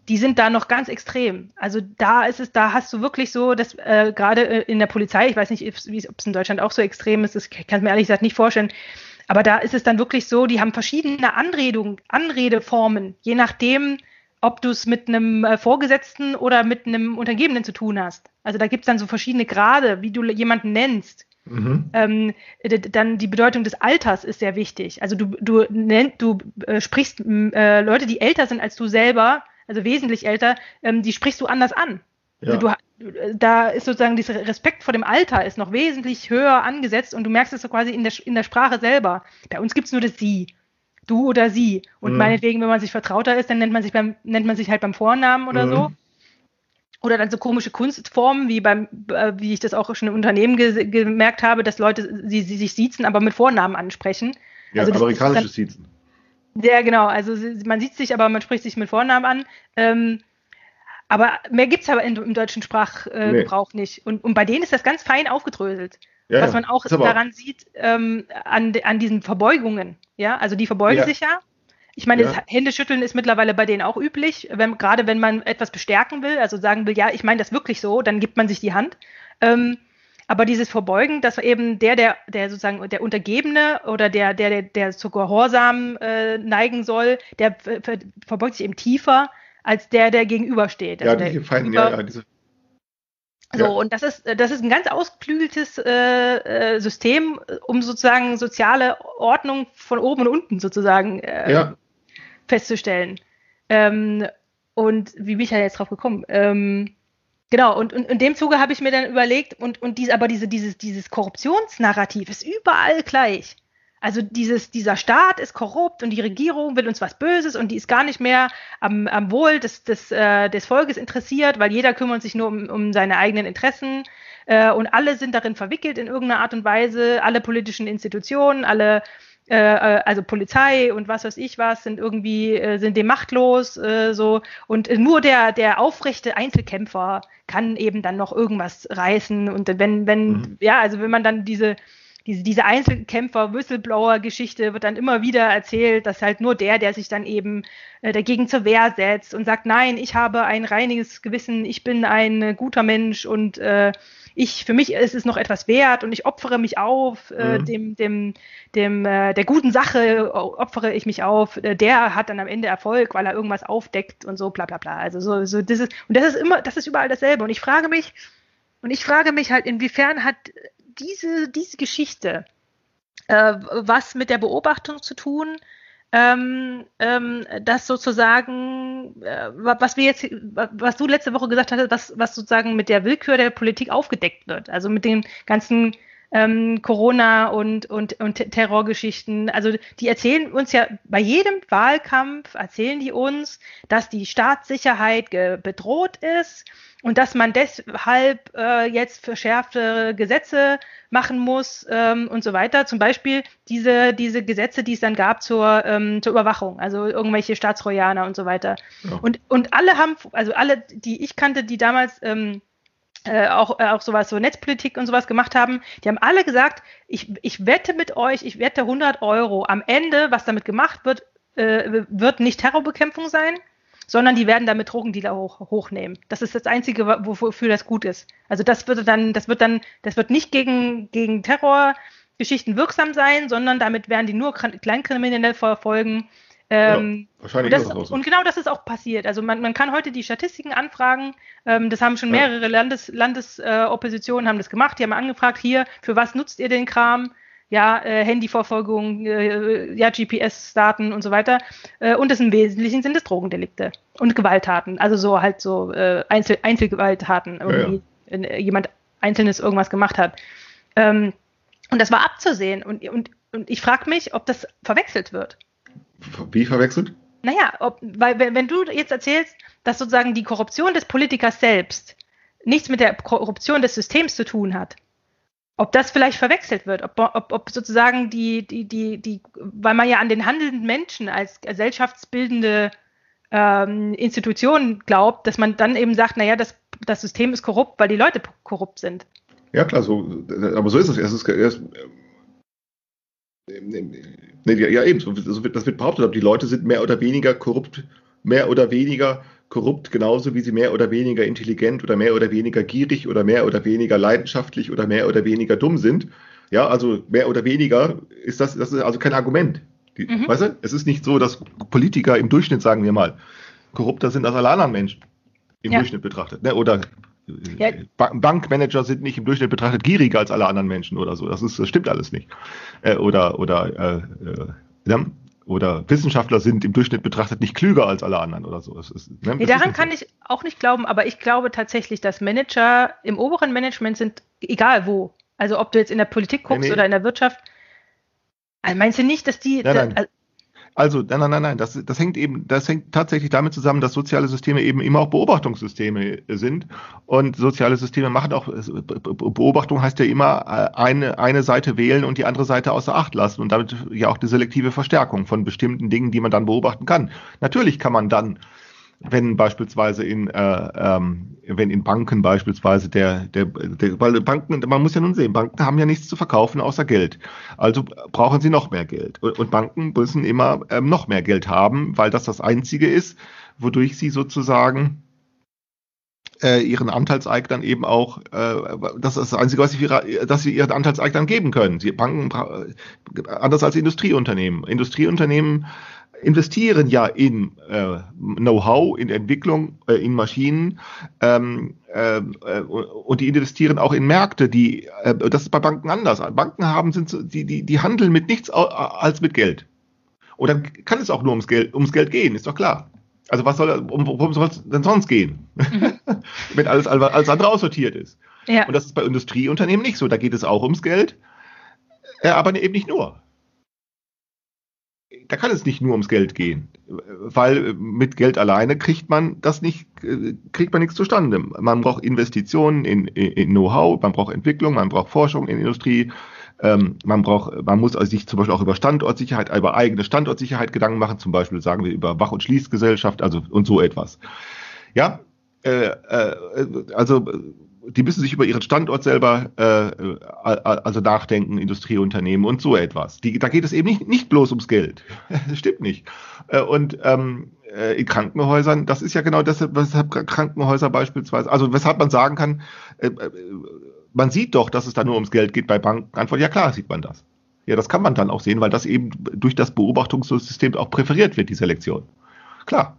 die sind da noch ganz extrem. Also da ist es, da hast du wirklich so, dass äh, gerade in der Polizei, ich weiß nicht, ob es in Deutschland auch so extrem ist, das kann ich mir ehrlich gesagt nicht vorstellen, aber da ist es dann wirklich so, die haben verschiedene Anredungen, Anredeformen, je nachdem, ob du es mit einem äh, Vorgesetzten oder mit einem Untergebenen zu tun hast. Also da gibt es dann so verschiedene Grade, wie du jemanden nennst. Mhm. Ähm, d- dann die Bedeutung des Alters ist sehr wichtig. Also du, du, nenn, du äh, sprichst äh, Leute, die älter sind als du selber, also wesentlich älter, ähm, die sprichst du anders an. Ja. Also du, da ist sozusagen dieser Respekt vor dem Alter ist noch wesentlich höher angesetzt und du merkst es so quasi in der, in der Sprache selber. Bei uns gibt es nur das Sie. Du oder sie. Und mhm. meinetwegen, wenn man sich vertrauter ist, dann nennt man sich beim, nennt man sich halt beim Vornamen oder mhm. so. Oder dann so komische Kunstformen, wie beim, äh, wie ich das auch schon im Unternehmen ge- gemerkt habe, dass Leute sie, sie sich siezen, aber mit Vornamen ansprechen. Ja, also amerikanisches Siezen. Ja, genau. Also man sieht sich, aber man spricht sich mit Vornamen an. Ähm, aber mehr gibt es aber in, im deutschen Sprachgebrauch äh, nee. nicht. Und, und bei denen ist das ganz fein aufgedröselt. Ja, was man auch daran sieht, ähm, an, an diesen Verbeugungen. Ja, also die verbeugen ja. sich ja. Ich meine, ja. das Händeschütteln ist mittlerweile bei denen auch üblich, wenn, gerade wenn man etwas bestärken will, also sagen will, ja, ich meine das wirklich so, dann gibt man sich die Hand. Ähm, aber dieses Verbeugen, dass eben der, der, der sozusagen der Untergebene oder der, der, der, der zu Gehorsam äh, neigen soll, der ver- ver- verbeugt sich eben tiefer als der, der gegenübersteht. Also ja, die feinen, ja, ja, diese. So, ja. Und das ist, das ist ein ganz ausgeklügeltes äh, System, um sozusagen soziale Ordnung von oben und unten sozusagen äh, ja. festzustellen. Ähm, und wie bin ich ja jetzt drauf gekommen? Ähm, genau, und, und in dem Zuge habe ich mir dann überlegt, und, und dies, aber diese, dieses, dieses Korruptionsnarrativ ist überall gleich. Also dieses, dieser Staat ist korrupt und die Regierung will uns was Böses und die ist gar nicht mehr am, am Wohl des, des, äh, des Volkes interessiert, weil jeder kümmert sich nur um, um seine eigenen Interessen äh, und alle sind darin verwickelt in irgendeiner Art und Weise, alle politischen Institutionen, alle, äh, also Polizei und was weiß ich was, sind irgendwie, äh, sind dem machtlos äh, so und nur der, der aufrechte Einzelkämpfer kann eben dann noch irgendwas reißen und wenn, wenn, mhm. ja, also wenn man dann diese Diese, diese Einzelkämpfer-Whistleblower-Geschichte wird dann immer wieder erzählt, dass halt nur der, der sich dann eben äh, dagegen zur Wehr setzt und sagt, nein, ich habe ein reiniges Gewissen, ich bin ein äh, guter Mensch und äh, ich, für mich ist es noch etwas wert und ich opfere mich auf, äh, mhm. dem, dem, dem, äh, der guten Sache opfere ich mich auf, äh, der hat dann am Ende Erfolg, weil er irgendwas aufdeckt und so, bla, bla, bla. Also so, so, das ist, und das ist immer, das ist überall dasselbe. Und ich frage mich, und ich frage mich halt, inwiefern hat diese, diese Geschichte äh, was mit der Beobachtung zu tun, ähm, ähm, dass sozusagen, äh, was wir jetzt, was du letzte Woche gesagt hattest, was, was sozusagen mit der Willkür der Politik aufgedeckt wird, also mit den ganzen ähm, Corona- und, und, und Terrorgeschichten, also die erzählen uns ja, bei jedem Wahlkampf erzählen die uns, dass die Staatssicherheit ge- bedroht ist und dass man deshalb äh, jetzt verschärfte Gesetze machen muss ähm, und so weiter. Zum Beispiel diese, diese Gesetze, die es dann gab zur, ähm, zur Überwachung, also irgendwelche Staatstrojaner und so weiter. Ja. Und, und alle haben, also alle, die ich kannte, die damals ähm, äh, auch, äh, auch sowas, so Netzpolitik und sowas gemacht haben, die haben alle gesagt, ich, ich wette mit euch, ich wette hundert Euro. Am Ende, was damit gemacht wird, äh, wird nicht Terrorbekämpfung sein, sondern die werden damit Drogendealer hoch, hochnehmen. Das ist das Einzige, wofür das gut ist. Also das wird dann, das wird dann, das wird nicht gegen, gegen Terrorgeschichten wirksam sein, sondern damit werden die nur Kleinkriminelle verfolgen. Ähm, ja, wahrscheinlich und, ist das, das auch so. Und genau das ist auch passiert. Also man, man kann heute die Statistiken anfragen. Ähm, das haben schon mehrere ja. Landes, Landesoppositionen äh, haben das gemacht. Die haben angefragt, hier, für was nutzt ihr den Kram? Ja, äh, Handyverfolgung, äh, ja, G P S-Daten und so weiter. Äh, und das im Wesentlichen sind es Drogendelikte und Gewalttaten. Also so halt so äh, Einzel Einzelgewalttaten, irgendwie, ja, ja. wenn äh, jemand Einzelnes irgendwas gemacht hat. Ähm, und das war abzusehen. Und, und, und ich frage mich, ob das verwechselt wird. Wie verwechselt? Naja, ob, weil wenn, wenn du jetzt erzählst, dass sozusagen die Korruption des Politikers selbst nichts mit der Korruption des Systems zu tun hat, ob das vielleicht verwechselt wird, ob, ob, ob sozusagen die, die, die, die, weil man ja an den handelnden Menschen als gesellschaftsbildende ähm, Institution glaubt, dass man dann eben sagt, naja, das, das System ist korrupt, weil die Leute korrupt sind. Ja klar, so, aber so ist es. Es ist, es, nee, ja eben, so, das wird behauptet, aber die Leute sind mehr oder weniger korrupt, mehr oder weniger korrupt, genauso wie sie mehr oder weniger intelligent oder mehr oder weniger gierig oder mehr oder weniger leidenschaftlich oder mehr oder weniger dumm sind. Ja, also mehr oder weniger ist das, das ist also kein Argument. Die, Mhm. Weißt du, es ist nicht so, dass Politiker im Durchschnitt, sagen wir mal, korrupter sind als alle anderen Menschen im Ja. Durchschnitt betrachtet. Ne? Oder äh, Ja. Ba- Bankmanager sind nicht im Durchschnitt betrachtet gieriger als alle anderen Menschen oder so. Das, ist, das stimmt alles nicht. Äh, oder, oder, äh, äh, ja? Oder Wissenschaftler sind im Durchschnitt betrachtet nicht klüger als alle anderen oder so. Das ist, ne? Nee, Das daran ist kann nicht so. ich auch nicht glauben, aber ich glaube tatsächlich, dass Manager im oberen Management sind, egal wo. Also ob du jetzt in der Politik guckst Nee, nee. oder in der Wirtschaft. Also meinst du nicht, dass die. Nein, nein. Da, Also, nein, nein, nein, nein. Das, das hängt eben, das hängt tatsächlich damit zusammen, dass soziale Systeme eben immer auch Beobachtungssysteme sind. Und soziale Systeme machen auch, Beobachtung heißt ja immer eine, eine Seite wählen und die andere Seite außer Acht lassen und damit ja auch die selektive Verstärkung von bestimmten Dingen, die man dann beobachten kann. Natürlich kann man dann, wenn beispielsweise in, äh, ähm, wenn in Banken beispielsweise der, der, der, weil Banken, man muss ja nun sehen, Banken haben ja nichts zu verkaufen außer Geld. Also brauchen sie noch mehr Geld. Und, und Banken müssen immer ähm, noch mehr Geld haben, weil das das Einzige ist, wodurch sie sozusagen äh, ihren Anteilseignern eben auch, äh, das ist das Einzige, was sie, ihre, dass sie ihren Anteilseignern geben können. Sie Banken, anders als Industrieunternehmen. Industrieunternehmen investieren ja in äh, Know-how, in Entwicklung, äh, in Maschinen ähm, äh, und die investieren auch in Märkte, die, äh, das ist bei Banken anders. Banken haben, sind so, die, die, die handeln mit nichts als mit Geld. Und dann kann es auch nur ums Geld, ums Geld gehen, ist doch klar. Also was soll, um, worum soll es denn sonst gehen? Mhm. Wenn alles, alles andere aussortiert ist. Ja. Und das ist bei Industrieunternehmen nicht so. Da geht es auch ums Geld, äh, aber eben nicht nur. Da kann es nicht nur ums Geld gehen, weil mit Geld alleine kriegt man das nicht, kriegt man nichts zustande. Man braucht Investitionen in, in, in Know-how, man braucht Entwicklung, man braucht Forschung in Industrie, ähm, man braucht, man muss also sich zum Beispiel auch über Standortsicherheit, über eigene Standortsicherheit Gedanken machen, zum Beispiel sagen wir über Wach- und Schließgesellschaft, also und so etwas. Ja, äh, äh, also die müssen sich über ihren Standort selber äh, also nachdenken, Industrieunternehmen und so etwas. Die, da geht es eben nicht, nicht bloß ums Geld. Das stimmt nicht. Und ähm, in Krankenhäusern, das ist ja genau das, weshalb Krankenhäuser beispielsweise, also weshalb man sagen kann, äh, man sieht doch, dass es da nur ums Geld geht bei Banken. Antwort, ja klar, sieht man das. Ja, das kann man dann auch sehen, weil das eben durch das Beobachtungssystem auch präferiert wird, die Selektion. Klar.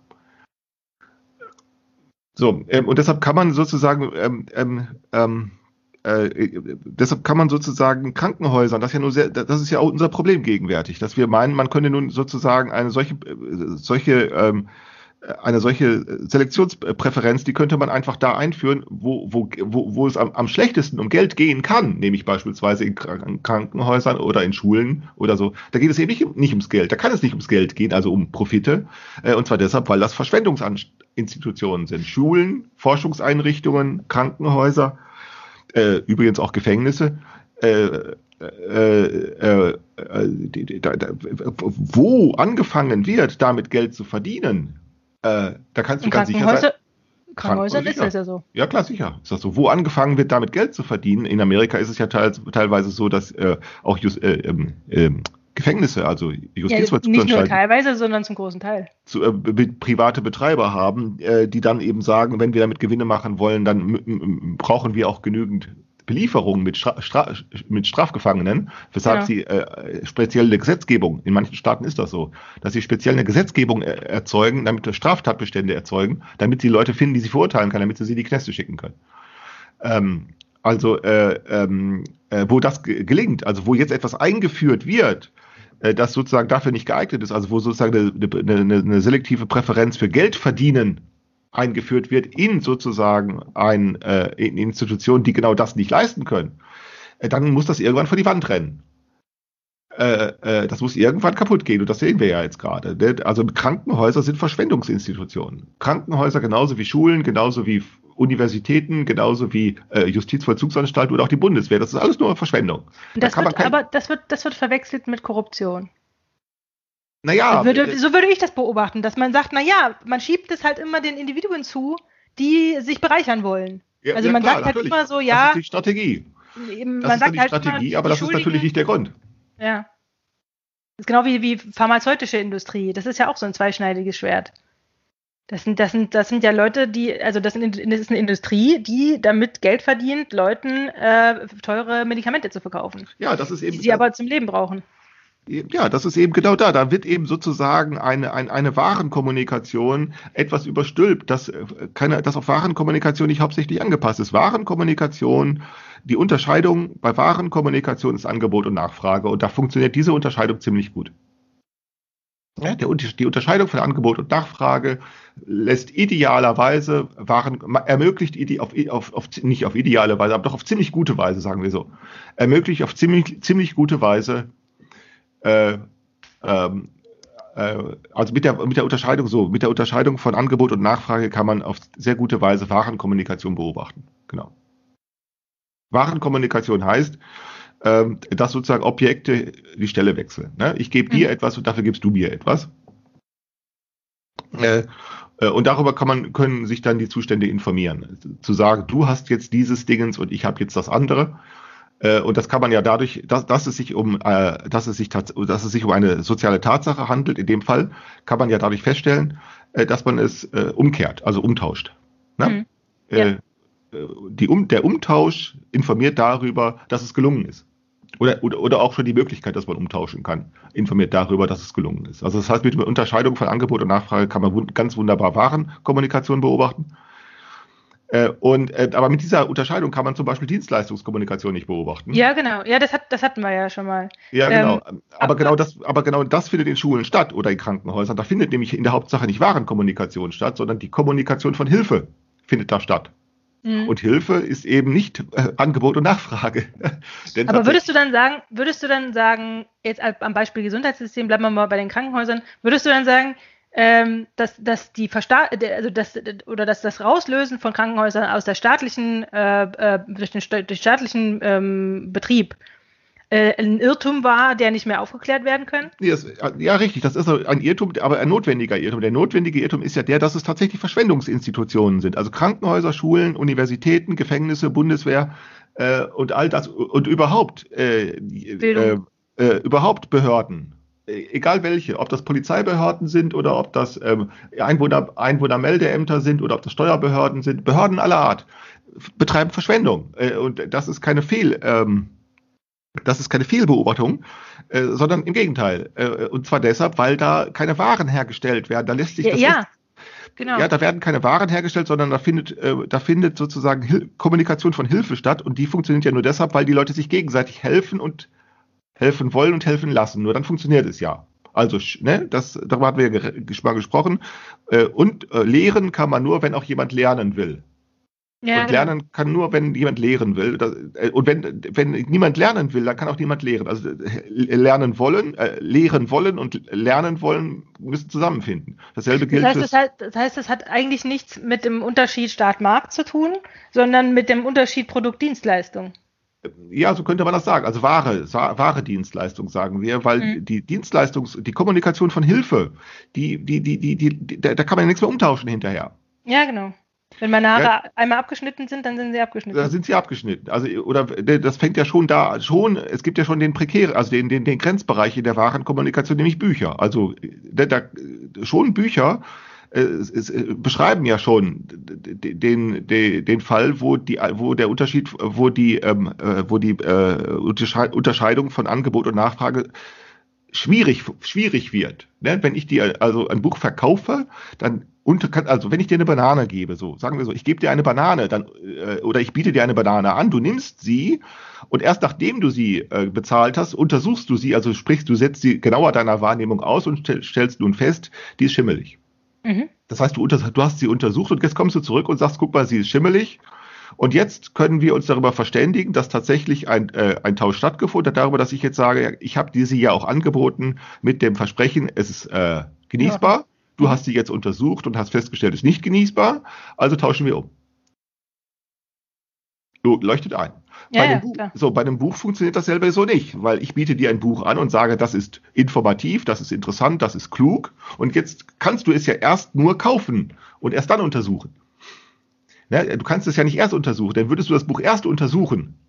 So, ähm, und deshalb kann man sozusagen, ähm, ähm, äh, deshalb kann man sozusagen Krankenhäusern, das ist ja nur sehr, das ist ja auch unser Problem gegenwärtig, dass wir meinen, man könne nun sozusagen eine solche, solche, ähm, eine solche Selektionspräferenz, die könnte man einfach da einführen, wo, wo, wo, wo es am, am schlechtesten um Geld gehen kann, nämlich beispielsweise in Krankenhäusern oder in Schulen oder so. Da geht es eben nicht, nicht ums Geld. Da kann es nicht ums Geld gehen, also um Profite. Äh, und zwar deshalb, weil das Verschwendungsinstitutionen sind. Schulen, Forschungseinrichtungen, Krankenhäuser, äh, übrigens auch Gefängnisse. Äh, Äh, äh, äh, die, die, da, da, wo angefangen wird, damit Geld zu verdienen, äh, da kannst du ganz sicher sein. Krankenhäusern ist das ja so. Ja, klar, sicher. Ist das so. Wo angefangen wird, damit Geld zu verdienen, in Amerika ist es ja teils, teilweise so, dass äh, auch Just, äh, äh, Gefängnisse, also Justizvollzugsanstalten, ja, nicht nur teilweise, sondern zum großen Teil. Zu, äh, private Betreiber haben, äh, die dann eben sagen, wenn wir damit Gewinne machen wollen, dann m- m- brauchen wir auch genügend Belieferungen mit, Stra- Stra- mit Strafgefangenen, weshalb ja. sie äh, spezielle Gesetzgebung, in manchen Staaten ist das so, dass sie speziell eine Gesetzgebung er- erzeugen, damit Straftatbestände erzeugen, damit sie Leute finden, die sie verurteilen können, damit sie sie in die Kneste schicken können. Ähm, also, äh, ähm, äh, wo das ge- gelingt, also wo jetzt etwas eingeführt wird, äh, das sozusagen dafür nicht geeignet ist, also wo sozusagen eine, eine, eine selektive Präferenz für Geld verdienen eingeführt wird in sozusagen ein, äh, in Institutionen, die genau das nicht leisten können, äh, dann muss das irgendwann vor die Wand rennen. Äh, äh, das muss irgendwann kaputt gehen und das sehen wir ja jetzt gerade. Ne? Also Krankenhäuser sind Verschwendungsinstitutionen. Krankenhäuser genauso wie Schulen, genauso wie Universitäten, genauso wie äh, Justizvollzugsanstalt oder auch die Bundeswehr. Das ist alles nur Verschwendung. Das da wird, kein... aber das wird, das wird verwechselt mit Korruption. Naja, würde, so würde ich das beobachten, dass man sagt, naja, man schiebt es halt immer den Individuen zu, die sich bereichern wollen. Ja, also ja, man klar, sagt halt natürlich. immer so, ja. Das ist die Strategie. Eben, das man ist sagt die halt Strategie, immer, aber das ist natürlich nicht der Grund. Ja. Das ist genau wie, wie pharmazeutische Industrie. Das ist ja auch so ein zweischneidiges Schwert. Das sind, das sind, das sind ja Leute, die, also das, sind, das ist eine Industrie, die damit Geld verdient, Leuten äh, teure Medikamente zu verkaufen, Ja, das ist eben, die sie aber zum Leben brauchen. ja, das ist eben genau da. Da wird eben sozusagen eine, eine, eine Warenkommunikation etwas überstülpt, dass, äh, keine, dass auf Warenkommunikation nicht hauptsächlich angepasst ist. Warenkommunikation, die Unterscheidung bei Warenkommunikation ist Angebot und Nachfrage und da funktioniert diese Unterscheidung ziemlich gut. Ja, der, die Unterscheidung von Angebot und Nachfrage lässt idealerweise Waren, ermöglicht ide, auf, auf, auf, nicht auf ideale Weise, aber doch auf ziemlich gute Weise, sagen wir so, ermöglicht auf ziemlich, ziemlich gute Weise, äh, ähm, äh, also mit der, mit der Unterscheidung so, mit der Unterscheidung von Angebot und Nachfrage kann man auf sehr gute Weise Warenkommunikation beobachten. Genau. Warenkommunikation heißt, ähm, dass sozusagen Objekte die Stelle wechseln. Ne? Ich gebe dir Mhm. etwas und dafür gibst du mir etwas. Äh, äh, und darüber kann man, können sich dann die Zustände informieren. Zu sagen, du hast jetzt dieses Dingens und ich habe jetzt das andere. Äh, und das kann man ja dadurch, dass, dass es sich um, äh, dass es sich tats- dass es sich um eine soziale Tatsache handelt. In dem Fall kann man ja dadurch feststellen, äh, dass man es äh, umkehrt, also umtauscht. Ne? Mhm. Äh, Ja. äh, die um, der Umtausch informiert darüber, dass es gelungen ist. Oder, oder, oder auch schon die Möglichkeit, dass man umtauschen kann, informiert darüber, dass es gelungen ist. Also das heißt, mit der Unterscheidung von Angebot und Nachfrage kann man wund ganz wunderbar Warenkommunikation beobachten. Äh, und, äh, aber mit dieser Unterscheidung kann man zum Beispiel Dienstleistungskommunikation nicht beobachten. Ja, genau. Ja, das, hat, das hatten wir ja schon mal. Ja, genau. Ähm, aber, aber- genau das, aber genau das findet in Schulen statt oder in Krankenhäusern. Da findet nämlich in der Hauptsache nicht Warenkommunikation statt, sondern die Kommunikation von Hilfe findet da statt. Mhm. Und Hilfe ist eben nicht äh, Angebot und Nachfrage. Denn Aber tatsächlich- würdest du dann sagen, würdest du dann sagen, jetzt al- am Beispiel Gesundheitssystem, bleiben wir mal bei den Krankenhäusern, würdest du dann sagen, ähm, dass, dass die Versta der- also das oder dass das Rauslösen von Krankenhäusern aus der staatlichen äh, äh, durch den sta- durch staatlichen ähm, Betrieb äh, ein Irrtum war, der nicht mehr aufgeklärt werden kann? Nee, das, ja, richtig, das ist ein Irrtum, aber ein notwendiger Irrtum. Der notwendige Irrtum ist ja der, dass es tatsächlich Verschwendungsinstitutionen sind. Also Krankenhäuser, Schulen, Universitäten, Gefängnisse, Bundeswehr äh, und all das und überhaupt äh, äh, Bildung. äh, überhaupt Behörden. Äh, Egal welche, ob das Polizeibehörden sind oder ob das ähm, Einwohner, Einwohnermeldeämter sind oder ob das Steuerbehörden sind, Behörden aller Art f- betreiben Verschwendung. Äh, und das ist keine Fehl, ähm, das ist keine Fehlbeobachtung, äh, sondern im Gegenteil. Äh, und zwar deshalb, weil da keine Waren hergestellt werden. Da lässt sich Ja, das ja, lässt, genau. ja, da werden keine Waren hergestellt, sondern da findet, äh, da findet sozusagen Hil Kommunikation von Hilfe statt. Und die funktioniert ja nur deshalb, weil die Leute sich gegenseitig helfen und helfen wollen und helfen lassen. Nur dann funktioniert es ja. Also, sch- ne, das, darüber hatten wir ja ge- mal gesprochen. Äh, und äh, lehren kann man nur, wenn auch jemand lernen will. Ja, Und genau. lernen kann nur, wenn jemand lehren will. Das, äh, und wenn, wenn niemand lernen will, dann kann auch niemand lehren. Also äh, lernen wollen, äh, lehren wollen und lernen wollen müssen zusammenfinden. Dasselbe Das gilt heißt, fürs, das, heißt, das heißt, das hat eigentlich nichts mit dem Unterschied Staat-Markt zu tun, sondern mit dem Unterschied Produkt-Dienstleistung. ja, so könnte man das sagen. Also wahre, sa- wahre Dienstleistung sagen wir, weil Mhm. die Dienstleistungs, die Kommunikation von Hilfe, die, die, die, die, die, die da, da kann man ja nichts mehr umtauschen hinterher. Ja, genau. Wenn meine Haare Ja. einmal abgeschnitten sind, dann sind sie abgeschnitten. Da sind sie abgeschnitten. Also, oder das fängt ja schon da, schon, es gibt ja schon den prekären, also den, den, den Grenzbereich in der Warenkommunikation, nämlich Bücher. Also, da, da, schon Bücher äh, es, es, äh, beschreiben ja schon den, den, den Fall, wo die, wo der Unterschied, wo die, ähm, äh, wo die äh, Untersche- Unterscheidung von Angebot und Nachfrage schwierig, schwierig wird. Ne? Wenn ich dir also ein Buch verkaufe, dann unter, kann, also wenn ich dir eine Banane gebe, so sagen wir so, ich gebe dir eine Banane, dann äh, oder ich biete dir eine Banane an, du nimmst sie und erst nachdem du sie äh, bezahlt hast, untersuchst du sie, also sprich, du setzt sie genauer deiner Wahrnehmung aus und stell, stellst nun fest, die ist schimmelig. Mhm. Das heißt, du, unter, du hast sie untersucht und jetzt kommst du zurück und sagst, guck mal, sie ist schimmelig. Und jetzt können wir uns darüber verständigen, dass tatsächlich ein, äh, ein Tausch stattgefunden hat, darüber, dass ich jetzt sage, ich habe dir sie ja auch angeboten mit dem Versprechen, es ist äh, genießbar. Du Mhm. hast sie jetzt untersucht und hast festgestellt, es ist nicht genießbar. Also tauschen wir um. So, leuchtet ein. Ja, bei, ja, dem Buch, klar. so, bei einem Buch funktioniert dasselbe so nicht, weil ich biete dir ein Buch an und sage, das ist informativ, das ist interessant, das ist klug. Und jetzt kannst du es ja erst nur kaufen und erst dann untersuchen. Ne, du kannst es ja nicht erst untersuchen, dann würdest du das Buch erst untersuchen.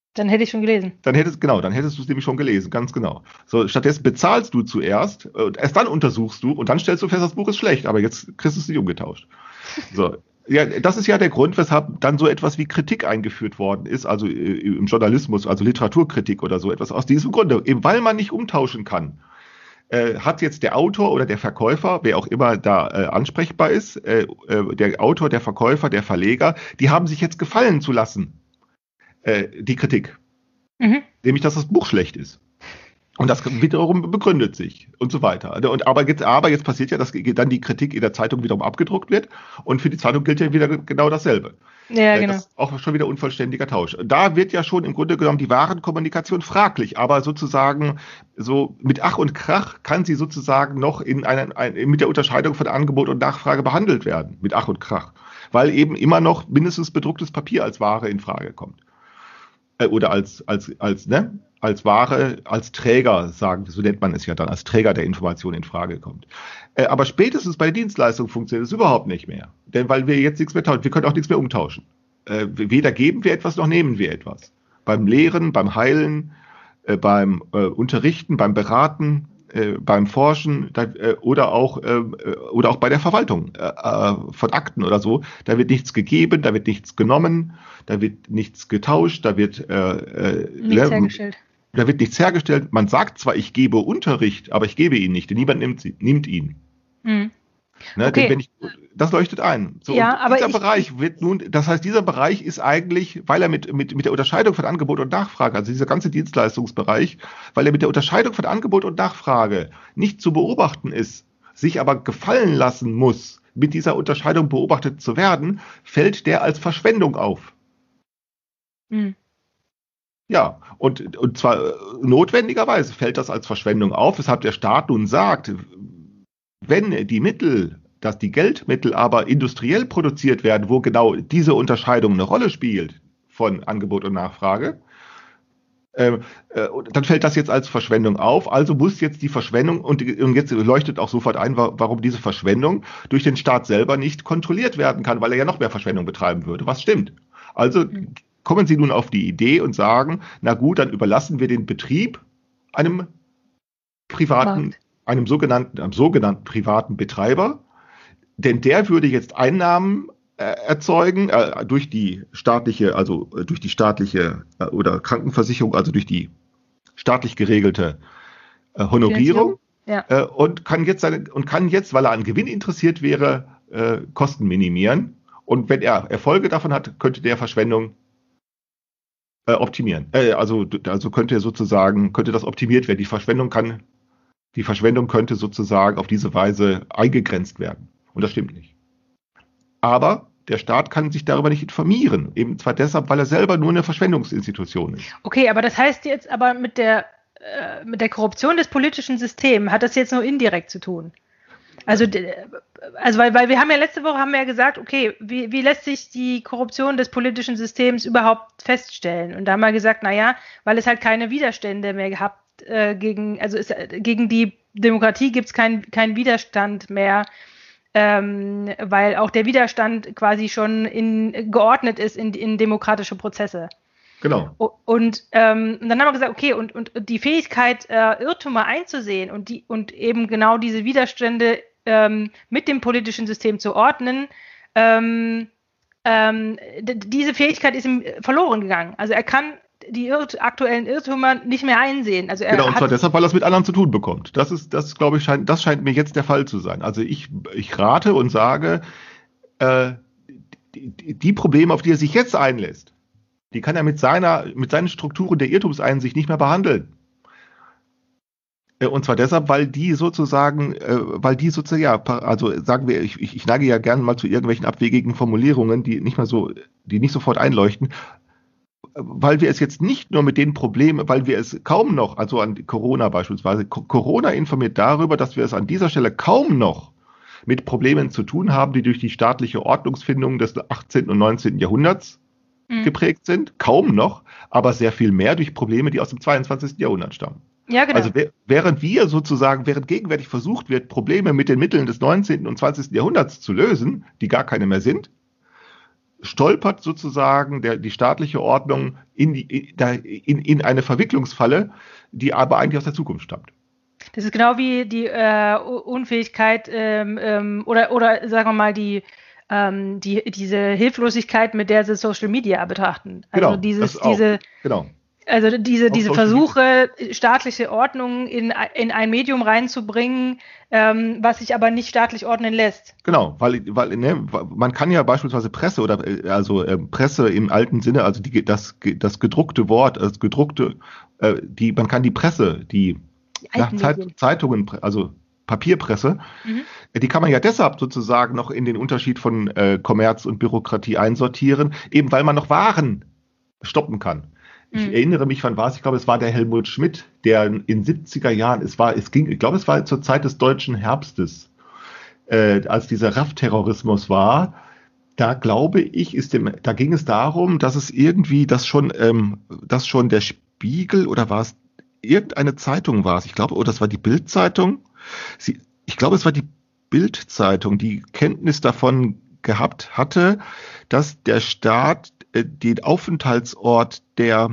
Dann hätte ich schon gelesen. Dann hättest, genau, dann hättest du es nämlich schon gelesen, ganz genau. So, stattdessen bezahlst du zuerst, und erst dann untersuchst du und dann stellst du fest, das Buch ist schlecht, aber jetzt kriegst du es nicht umgetauscht. So. Ja, das ist ja der Grund, weshalb dann so etwas wie Kritik eingeführt worden ist, also äh, im Journalismus, also Literaturkritik oder so etwas. Aus diesem Grunde, eben weil man nicht umtauschen kann, äh, hat jetzt der Autor oder der Verkäufer, wer auch immer da äh, ansprechbar ist, äh, äh, der Autor, der Verkäufer, der Verleger, die haben sich jetzt gefallen zu lassen, äh, die Kritik. Mhm. Nämlich, dass das Buch schlecht ist. Und das wiederum begründet sich und so weiter. Und aber, jetzt, aber jetzt passiert ja, dass dann die Kritik in der Zeitung wiederum abgedruckt wird und für die Zeitung gilt ja wieder genau dasselbe. Ja, genau. Das ist auch schon wieder unvollständiger Tausch. Da wird ja schon im Grunde genommen die Warenkommunikation fraglich, aber sozusagen so mit Ach und Krach kann sie sozusagen noch in einen, ein, mit der Unterscheidung von Angebot und Nachfrage behandelt werden, mit Ach und Krach, weil eben immer noch mindestens bedrucktes Papier als Ware in Frage kommt. Äh, oder als, als, als, ne? als Ware, als Träger, sagen, so nennt man es ja dann, als Träger der Information in Frage kommt. Äh, aber spätestens bei der Dienstleistung funktioniert es überhaupt nicht mehr. Denn weil wir jetzt nichts mehr tauschen, wir können auch nichts mehr umtauschen. Äh, weder geben wir etwas, noch nehmen wir etwas. Beim Lehren, beim Heilen, äh, beim äh, Unterrichten, beim Beraten, äh, beim Forschen da, äh, oder, auch, äh, oder auch bei der Verwaltung äh, von Akten oder so, da wird nichts gegeben, da wird nichts genommen, da wird nichts getauscht, da wird äh, äh, nichts hergestellt. Da wird nichts hergestellt. Man sagt zwar, ich gebe Unterricht, aber ich gebe ihn nicht, denn niemand nimmt, sie, nimmt ihn. Mhm. Ne, okay. Denn wenn ich, das leuchtet ein. So, ja, aber dieser ich, Bereich wird nun, das heißt, dieser Bereich ist eigentlich, weil er mit, mit, mit der Unterscheidung von Angebot und Nachfrage, also dieser ganze Dienstleistungsbereich, weil er mit der Unterscheidung von Angebot und Nachfrage nicht zu beobachten ist, sich aber gefallen lassen muss, mit dieser Unterscheidung beobachtet zu werden, fällt der als Verschwendung auf. Mhm. Ja, und, und zwar notwendigerweise fällt das als Verschwendung auf, weshalb der Staat nun sagt, wenn die Mittel, dass die Geldmittel aber industriell produziert werden, wo genau diese Unterscheidung eine Rolle spielt von Angebot und Nachfrage, äh, äh, dann fällt das jetzt als Verschwendung auf. Also muss jetzt die Verschwendung, und, und jetzt leuchtet auch sofort ein, warum diese Verschwendung durch den Staat selber nicht kontrolliert werden kann, weil er ja noch mehr Verschwendung betreiben würde, was stimmt. Also mhm. kommen Sie nun auf die Idee und sagen, na gut, dann überlassen wir den Betrieb einem privaten, Markt. einem sogenannten, einem sogenannten privaten Betreiber, denn der würde jetzt Einnahmen äh, erzeugen äh, durch die staatliche, also äh, durch die staatliche äh, oder Krankenversicherung, also durch die staatlich geregelte äh, Honorierung ja. äh, und kann jetzt seine, und kann jetzt, weil er an Gewinn interessiert wäre, äh, Kosten minimieren. Und wenn er Erfolge davon hat, könnte der Verschwendung Äh, optimieren. Äh, also, also könnte sozusagen, könnte das optimiert werden. Die Verschwendung kann, die Verschwendung könnte sozusagen auf diese Weise eingegrenzt werden. Und das stimmt nicht. Aber der Staat kann sich darüber nicht informieren. Eben zwar deshalb, weil er selber nur eine Verschwendungsinstitution ist. Okay, aber das heißt jetzt aber mit der, äh, mit der Korruption des politischen Systems hat das jetzt nur indirekt zu tun. Also, also weil, weil wir haben ja letzte Woche haben wir ja gesagt, okay, wie, wie lässt sich die Korruption des politischen Systems überhaupt feststellen? Und da haben wir gesagt, naja, weil es halt keine Widerstände mehr gehabt äh, gegen, also es, gegen die Demokratie gibt es keinen kein Widerstand mehr, ähm, weil auch der Widerstand quasi schon in, geordnet ist in, in demokratische Prozesse. Genau. Und, ähm, und dann haben wir gesagt, okay, und, und die Fähigkeit, äh, Irrtümer einzusehen und, die, und eben genau diese Widerstände ähm, mit dem politischen System zu ordnen, ähm, ähm, d- diese Fähigkeit ist ihm verloren gegangen. Also er kann die Irrt- aktuellen Irrtümer nicht mehr einsehen. Also er genau, und hat zwar deshalb, weil er es mit anderen zu tun bekommt. Das ist, das glaube ich, scheint, das scheint mir jetzt der Fall zu sein. Also ich, ich rate und sage, äh, die, die Probleme, auf die er sich jetzt einlässt, die kann er mit seiner, mit seinen Strukturen der Irrtumseinsicht nicht mehr behandeln. Und zwar deshalb, weil die sozusagen, weil die sozusagen, ja, also sagen wir, ich, ich neige ja gerne mal zu irgendwelchen abwegigen Formulierungen, die nicht mehr so, die nicht sofort einleuchten, weil wir es jetzt nicht nur mit den Problemen, weil wir es kaum noch, also an Corona beispielsweise, Corona informiert darüber, dass wir es an dieser Stelle kaum noch mit Problemen zu tun haben, die durch die staatliche Ordnungsfindung des achtzehnten und neunzehnten Jahrhunderts mhm. geprägt sind, kaum noch, aber sehr viel mehr durch Probleme, die aus dem zweiundzwanzigsten Jahrhundert stammen. Ja, genau. Also während wir sozusagen, während gegenwärtig versucht wird, Probleme mit den Mitteln des neunzehnten und zwanzigsten Jahrhunderts zu lösen, die gar keine mehr sind, stolpert sozusagen der, die staatliche Ordnung in, die, in, in eine Verwicklungsfalle, die aber eigentlich aus der Zukunft stammt. Das ist genau wie die äh, Unfähigkeit ähm, ähm, oder, oder sagen wir mal die, ähm, die diese Hilflosigkeit, mit der sie Social Media betrachten. Also Genau, dieses, das auch, diese, genau. also diese, Auf diese Social Versuche, staatliche Ordnung in, in ein Medium reinzubringen, ähm, was sich aber nicht staatlich ordnen lässt. Genau, weil, weil ne, man kann ja beispielsweise Presse oder also äh, Presse im alten Sinne, also die, das, das gedruckte Wort, das gedruckte, äh, die, man kann die Presse, die, Die ja, alten Zeit, Medien. Zeitungen, also Papierpresse, Mhm. die kann man ja deshalb sozusagen noch in den Unterschied von äh, Kommerz und Bürokratie einsortieren, eben weil man noch Waren stoppen kann. Ich Mhm. erinnere mich, wann war es? Ich glaube, es war der Helmut Schmidt, der in siebziger Jahren, es war, es ging, ich glaube, es war zur Zeit des deutschen Herbstes, äh, als dieser R A F-Terrorismus war. Da glaube ich, ist dem, da ging es darum, dass es irgendwie, dass schon, ähm, dass schon der Spiegel oder war es irgendeine Zeitung war es? Ich glaube, oder das war die Bild-Zeitung. Sie, ich glaube, es war die Bild-Zeitung, die Kenntnis davon gehabt hatte, dass der Staat äh, den Aufenthaltsort der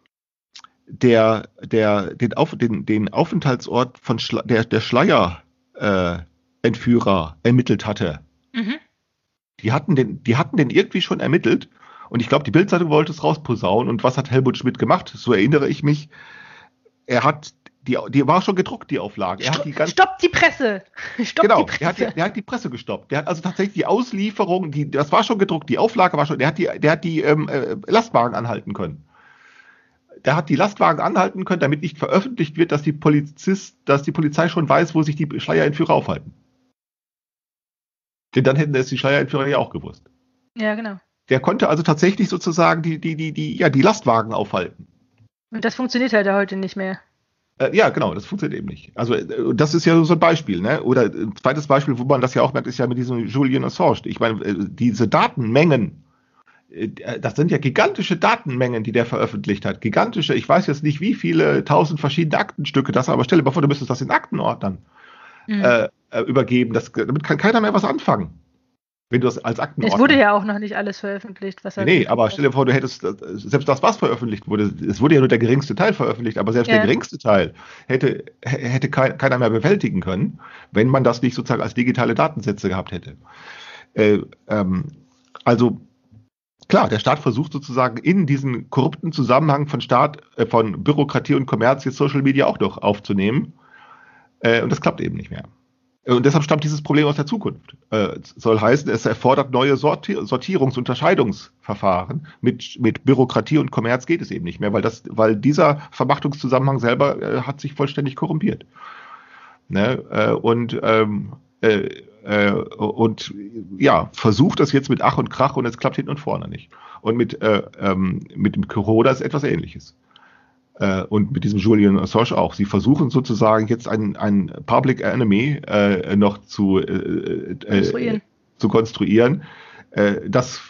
der der den Auf, den, den Aufenthaltsort von Schla, der der Schleier äh, Entführer ermittelt hatte. Mhm. Die hatten den die hatten den irgendwie schon ermittelt und ich glaube, die Bild-Zeitung wollte es rausposaunen und was hat Helmut Schmidt gemacht? So erinnere ich mich. Er hat die, die war schon gedruckt, die Auflage. Er hat die ganz, Stoppt die Presse! Stoppt genau, die Presse! er hat, die, der hat die Presse gestoppt. Der hat also tatsächlich die Auslieferung, die, das war schon gedruckt, die Auflage war schon, der hat die, der hat die ähm, äh, Lastwagen anhalten können. Der hat die Lastwagen anhalten können, damit nicht veröffentlicht wird, dass die Polizist, dass die Polizei schon weiß, wo sich die Schleierentführer aufhalten. Denn dann hätten es die Schleierentführer ja auch gewusst. Ja, genau. Der konnte also tatsächlich sozusagen die, die, die, die, ja, die Lastwagen aufhalten. Und das funktioniert halt heute nicht mehr. Äh, ja, genau, das funktioniert eben nicht. Also äh, das ist ja so ein Beispiel, ne? Oder ein zweites Beispiel, wo man das ja auch merkt, ist ja mit diesem Julian Assange. Ich meine, äh, diese Datenmengen, äh, das sind ja gigantische Datenmengen, die der veröffentlicht hat. Gigantische, ich weiß jetzt nicht, wie viele tausend verschiedene Aktenstücke das, aber stell dir mal vor, du müsstest das in Aktenordnern Mhm. äh, äh, übergeben. Das, damit kann keiner mehr was anfangen. Wenn du das als Aktenordner... Es wurde ja auch noch nicht alles veröffentlicht, was er. Nee, aber stell dir vor, du hättest, selbst das, was veröffentlicht wurde, es wurde ja nur der geringste Teil veröffentlicht, aber selbst Ja. der geringste Teil hätte, hätte keiner mehr bewältigen können, wenn man das nicht sozusagen als digitale Datensätze gehabt hätte. Äh, ähm, also, klar, der Staat versucht sozusagen in diesen korrupten Zusammenhang von Staat, äh, von Bürokratie und Kommerz jetzt Social Media auch noch aufzunehmen. Äh, und das klappt eben nicht mehr. Und deshalb stammt dieses Problem aus der Zukunft. Äh, soll heißen, es erfordert neue Sorti- Sortierungs- und Unterscheidungsverfahren. Mit, mit Bürokratie und Kommerz geht es eben nicht mehr, weil, das, weil dieser Vermachtungszusammenhang selber äh, hat sich vollständig korrumpiert. Ne? Äh, und, ähm, äh, äh, und ja, versucht das jetzt mit Ach und Krach und es klappt hinten und vorne nicht. Und mit, äh, ähm, mit dem Corona ist etwas Ähnliches. Und mit diesem Julian Assange auch. Sie versuchen sozusagen jetzt einen, einen Public Enemy äh, noch zu, äh, Konstruieren. äh, zu konstruieren. Äh, das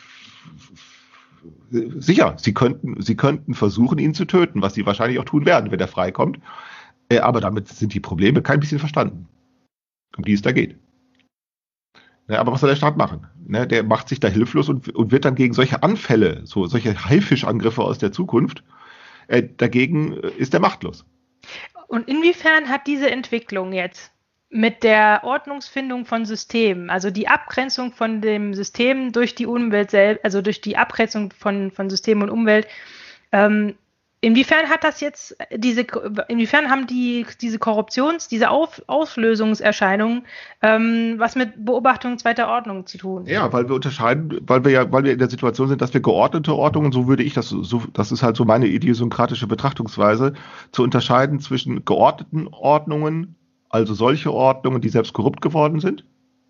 sicher, sie könnten, sie könnten versuchen, ihn zu töten, was sie wahrscheinlich auch tun werden, wenn er freikommt. Äh, aber damit sind die Probleme kein bisschen verstanden, um die es da geht. Ja, aber was soll der Staat machen? Ne, der macht sich da hilflos und, und wird dann gegen solche Anfälle, so solche Haifischangriffe aus der Zukunft, Äh, dagegen ist er machtlos. Und inwiefern hat diese Entwicklung jetzt mit der Ordnungsfindung von Systemen, also die Abgrenzung von dem System durch die Umwelt selbst, also durch die Abgrenzung von, von System und Umwelt, ähm, inwiefern hat das jetzt diese, inwiefern haben die diese Korruptions-, diese Auf, Auslösungserscheinungen ähm, was mit Beobachtung zweiter Ordnung zu tun? Ja, weil wir unterscheiden, weil wir ja, weil wir in der Situation sind, dass wir geordnete Ordnungen, so würde ich das, so, das ist halt so meine idiosynkratische Betrachtungsweise, zu unterscheiden zwischen geordneten Ordnungen, also solche Ordnungen, die selbst korrupt geworden sind,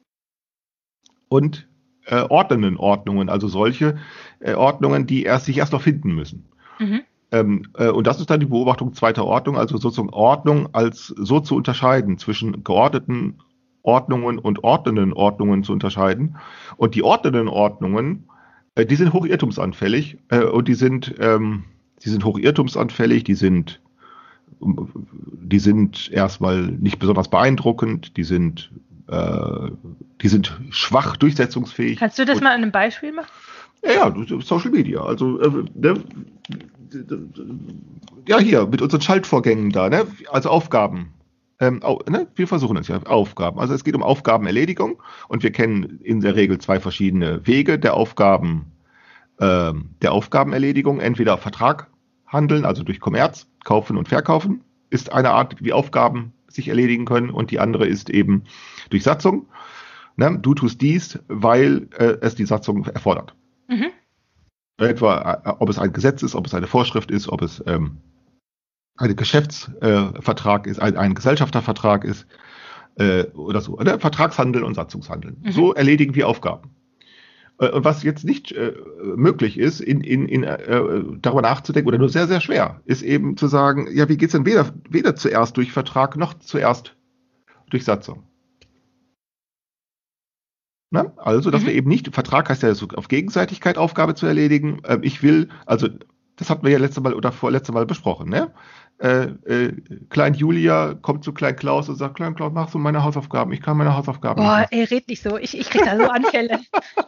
und äh, ordnenden Ordnungen, also solche äh, Ordnungen, die erst sich erst noch finden müssen. Mhm. Ähm, äh, und das ist dann die Beobachtung zweiter Ordnung, also sozusagen Ordnung als so zu unterscheiden, zwischen geordneten Ordnungen und ordnenden Ordnungen zu unterscheiden. Und die ordnenden Ordnungen, äh, die sind hochirrtumsanfällig äh, und die sind, ähm, die sind hochirrtumsanfällig, die sind, die sind erstmal nicht besonders beeindruckend, die sind, äh, die sind schwach durchsetzungsfähig. Kannst du das und, mal an einem Beispiel machen? Ja, ja, Social Media. Also, äh, ne, ja, hier, mit unseren Schaltvorgängen da, ne? Also Aufgaben. Ähm, au, ne? Wir versuchen es ja, Aufgaben. Also es geht um Aufgabenerledigung und wir kennen in der Regel zwei verschiedene Wege der Aufgaben, ähm, der Aufgabenerledigung. Entweder Vertrag handeln, also durch Kommerz, kaufen und verkaufen, ist eine Art, wie Aufgaben sich erledigen können, und die andere ist eben durch Satzung. Ne? Du tust dies, weil äh, es die Satzung erfordert. Mhm. Etwa, äh, ob es ein Gesetz ist, ob es eine Vorschrift ist, ob es ähm, ein Geschäftsvertrag äh, ist, ein, ein Gesellschaftervertrag ist äh, oder so. Ne? Vertragshandel und Satzungshandeln. Mhm. So erledigen wir Aufgaben. Äh, und was jetzt nicht äh, möglich ist, in, in, in, äh, darüber nachzudenken, oder nur sehr, sehr schwer, ist eben zu sagen, ja, wie geht es denn weder, weder zuerst durch Vertrag noch zuerst durch Satzung? Ne? Also, dass Mhm. wir eben nicht, Vertrag heißt ja so auf Gegenseitigkeit Aufgabe zu erledigen. Ähm, ich will, also das hatten wir ja letzte Mal oder vorletzte Mal besprochen, ne? Äh, äh, Klein Julia kommt zu Klein Klaus und sagt, Klein Klaus, machst du meine Hausaufgaben? Ich kann meine Hausaufgaben nicht Boah, machen. ey, red nicht so. Ich, ich krieg da so Anfälle.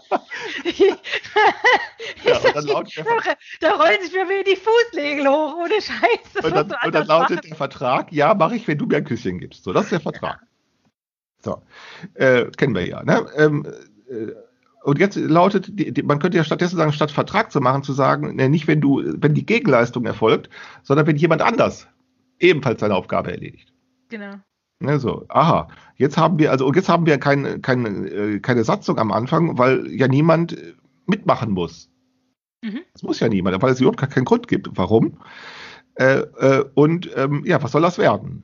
Ja, und dann lautet der da, da rollen sich mir wieder die Fußnägel hoch, ohne Scheiß. Das Und dann, musst du und dann anders lautet machen. der Vertrag, ja, mache ich, wenn du mir ein Küsschen gibst. So, das ist der Vertrag. So, äh, kennen wir ja. Ne? Ähm, äh, und jetzt lautet, die, die, man könnte ja stattdessen sagen, statt Vertrag zu machen, zu sagen, ne, nicht wenn du, wenn die Gegenleistung erfolgt, sondern wenn jemand anders ebenfalls seine Aufgabe erledigt. Genau. Ne, so, aha, jetzt haben wir, also, und jetzt haben wir kein, kein, äh, keine Satzung am Anfang, weil ja niemand äh, mitmachen muss. Mhm. Es muss ja niemand, weil es überhaupt gar keinen Grund gibt. Warum? Äh, äh, und ähm, ja, was soll das werden?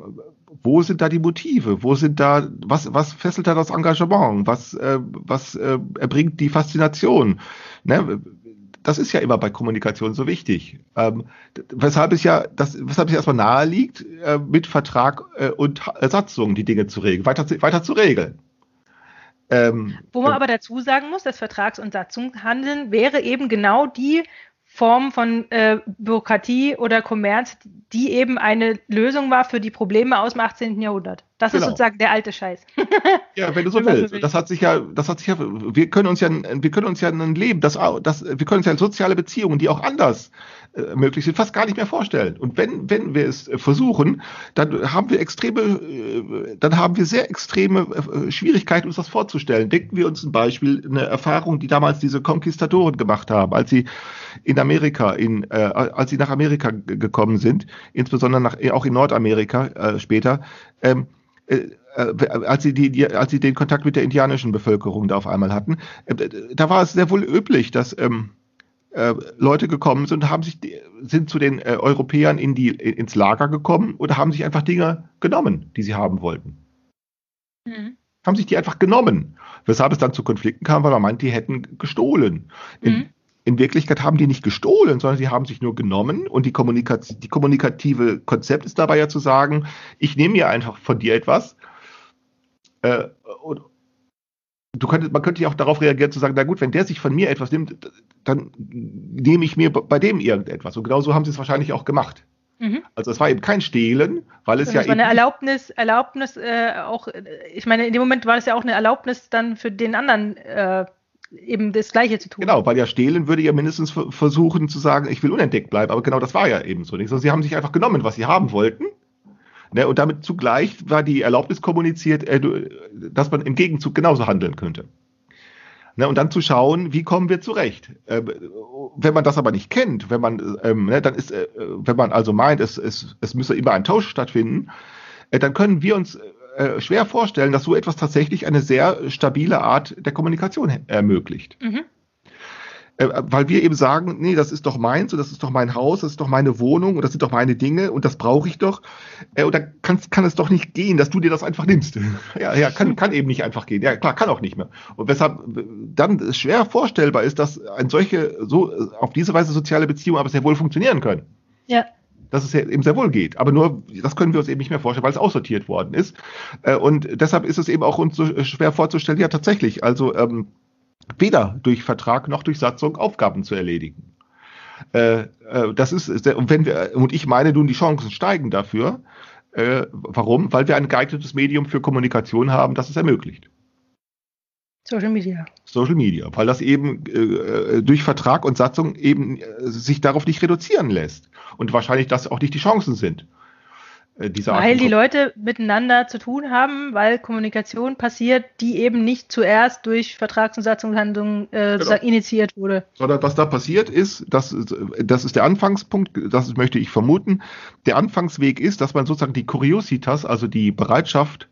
Wo sind da die Motive? Wo sind da, was, was fesselt da das Engagement? Was, äh, was äh, erbringt die Faszination? Ne? Das ist ja immer bei Kommunikation so wichtig. Ähm, weshalb es ja, das, weshalb es erstmal nahe liegt, äh, mit Vertrag äh, und Satzung die Dinge zu regeln, weiter, zu- weiter zu regeln. Ähm, Wo man aber dazu sagen muss, das Vertrags- und Satzungshandeln wäre eben genau die Form von äh, Bürokratie oder Kommerz, die eben eine Lösung war für die Probleme aus dem achtzehnten Jahrhundert. Das ist Genau. sozusagen der alte Scheiß. Ja, wenn du so Wenn man so willst. will. Das hat sich ja, das hat sich ja, wir können uns ja, wir können uns ja ein Leben, das, au- das, wir können uns ja soziale Beziehungen, die auch anders äh, möglich sind, fast gar nicht mehr vorstellen. Und wenn, wenn wir es äh, versuchen, dann haben wir extreme, äh, dann haben wir sehr extreme äh, Schwierigkeiten, uns das vorzustellen. Denken wir uns ein Beispiel, eine Erfahrung, die damals diese Konquistadoren gemacht haben, als sie in Amerika, in, äh, als sie nach Amerika g- gekommen sind, insbesondere nach, auch in Nordamerika äh, später, ähm, äh, als sie, die, die, als sie den Kontakt mit der indianischen Bevölkerung da auf einmal hatten, äh, da war es sehr wohl üblich, dass ähm, äh, Leute gekommen sind und haben sich, sind zu den äh, Europäern in die, ins Lager gekommen oder haben sich einfach Dinge genommen, die sie haben wollten. Mhm. Haben sich die einfach genommen. Weshalb es dann zu Konflikten kam, weil man meint, die hätten gestohlen. In, Mhm. in Wirklichkeit haben die nicht gestohlen, sondern sie haben sich nur genommen, und die, Kommunikaz die kommunikative Konzept ist dabei ja zu sagen, ich nehme mir einfach von dir etwas. Äh, und du könntest, man könnte ja auch darauf reagieren, zu sagen, na gut, wenn der sich von mir etwas nimmt, dann nehme ich mir bei dem irgendetwas. Und genau so haben sie es wahrscheinlich auch gemacht. Mhm. Also es war eben kein Stehlen, weil es Und ja das war eben eine nicht- Erlaubnis, Erlaubnis äh, auch, äh, ich meine, in dem Moment war es ja auch eine Erlaubnis dann für den anderen äh, eben das Gleiche zu tun. Genau, weil ja Stehlen würde ja mindestens ver- versuchen zu sagen, ich will unentdeckt bleiben, aber genau das war ja eben so nicht. Also sie haben sich einfach genommen, was sie haben wollten. Ne, und damit zugleich war die Erlaubnis kommuniziert, äh, du- dass man im Gegenzug genauso handeln könnte. Ne, und dann zu schauen, wie kommen wir zurecht. Ähm, wenn man das aber nicht kennt, wenn man, ähm, ne, dann ist, äh, wenn man also meint, es, es, es müsse immer ein Tausch stattfinden, äh, dann können wir uns äh, schwer vorstellen, dass so etwas tatsächlich eine sehr stabile Art der Kommunikation ermöglicht. Mhm. Äh, weil wir eben sagen, nee, das ist doch meins und das ist doch mein Haus, das ist doch meine Wohnung und das sind doch meine Dinge und das brauche ich doch. Äh, und da kann, kann es doch nicht gehen, dass du dir das einfach nimmst. ja, ja, kann, kann eben nicht einfach gehen. Ja, klar, kann auch nicht mehr. Und weshalb dann schwer vorstellbar ist, dass ein solche, so auf diese Weise soziale Beziehungen aber sehr wohl funktionieren können. Ja. Dass es ja eben sehr wohl geht. Aber nur, das können wir uns eben nicht mehr vorstellen, weil es aussortiert worden ist. Äh, und deshalb ist es eben auch uns so schwer vorzustellen, ja tatsächlich, also ähm, weder durch Vertrag noch durch Satzung Aufgaben zu erledigen. Äh, äh, das ist, sehr, und wenn wir, und ich meine nun, die Chancen steigen dafür. Äh, warum? Weil wir ein geeignetes Medium für Kommunikation haben, das es ermöglicht. Social Media. Social Media, weil das eben äh, durch Vertrag und Satzung eben äh, sich darauf nicht reduzieren lässt. Und wahrscheinlich das auch nicht die Chancen sind. Äh, diese Art Weil von die Kom- Leute miteinander zu tun haben, weil Kommunikation passiert, die eben nicht zuerst durch Vertrags- und Satzungshandlungen äh, Genau. sozusagen initiiert wurde. Sondern was da passiert ist, das, das ist der Anfangspunkt, das möchte ich vermuten. Der Anfangsweg ist, dass man sozusagen die Curiositas, also die Bereitschaft,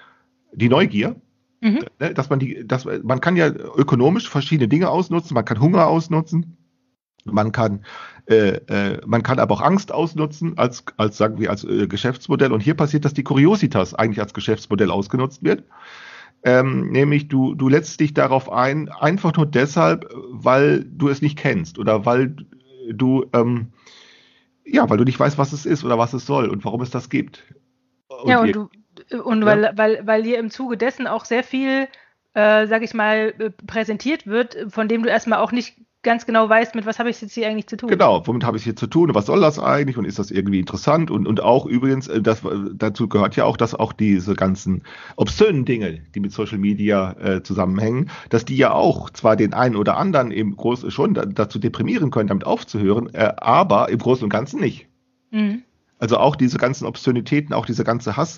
die Neugier, Mhm. ne, dass man die, dass man kann ja ökonomisch verschiedene Dinge ausnutzen, man kann Hunger ausnutzen, man kann, äh, äh, man kann aber auch Angst ausnutzen als, als sagen wir, als äh, Geschäftsmodell. Und hier passiert, dass die Curiositas eigentlich als Geschäftsmodell ausgenutzt wird. Ähm, nämlich du, du lässt dich darauf ein, einfach nur deshalb, weil du es nicht kennst oder weil du, ähm, ja, weil du nicht weißt, was es ist oder was es soll und warum es das gibt. Und Ja, und ihr, du und ja, weil, weil, weil dir im Zuge dessen auch sehr viel, äh, sag ich mal, äh, präsentiert wird, von dem du erstmal auch nicht ganz genau weißt, mit was habe ich jetzt hier eigentlich zu tun. genau, womit habe ich hier zu tun und was soll das eigentlich und ist das irgendwie interessant und, und auch übrigens, äh, das, dazu gehört ja auch, dass auch diese ganzen obszönen Dinge, die mit Social Media äh, zusammenhängen, dass die ja auch zwar den einen oder anderen im Großen schon da, dazu deprimieren können, damit aufzuhören, äh, aber im Großen und Ganzen nicht. Mhm. Also auch diese ganzen Obszönitäten, auch dieser ganze Hass,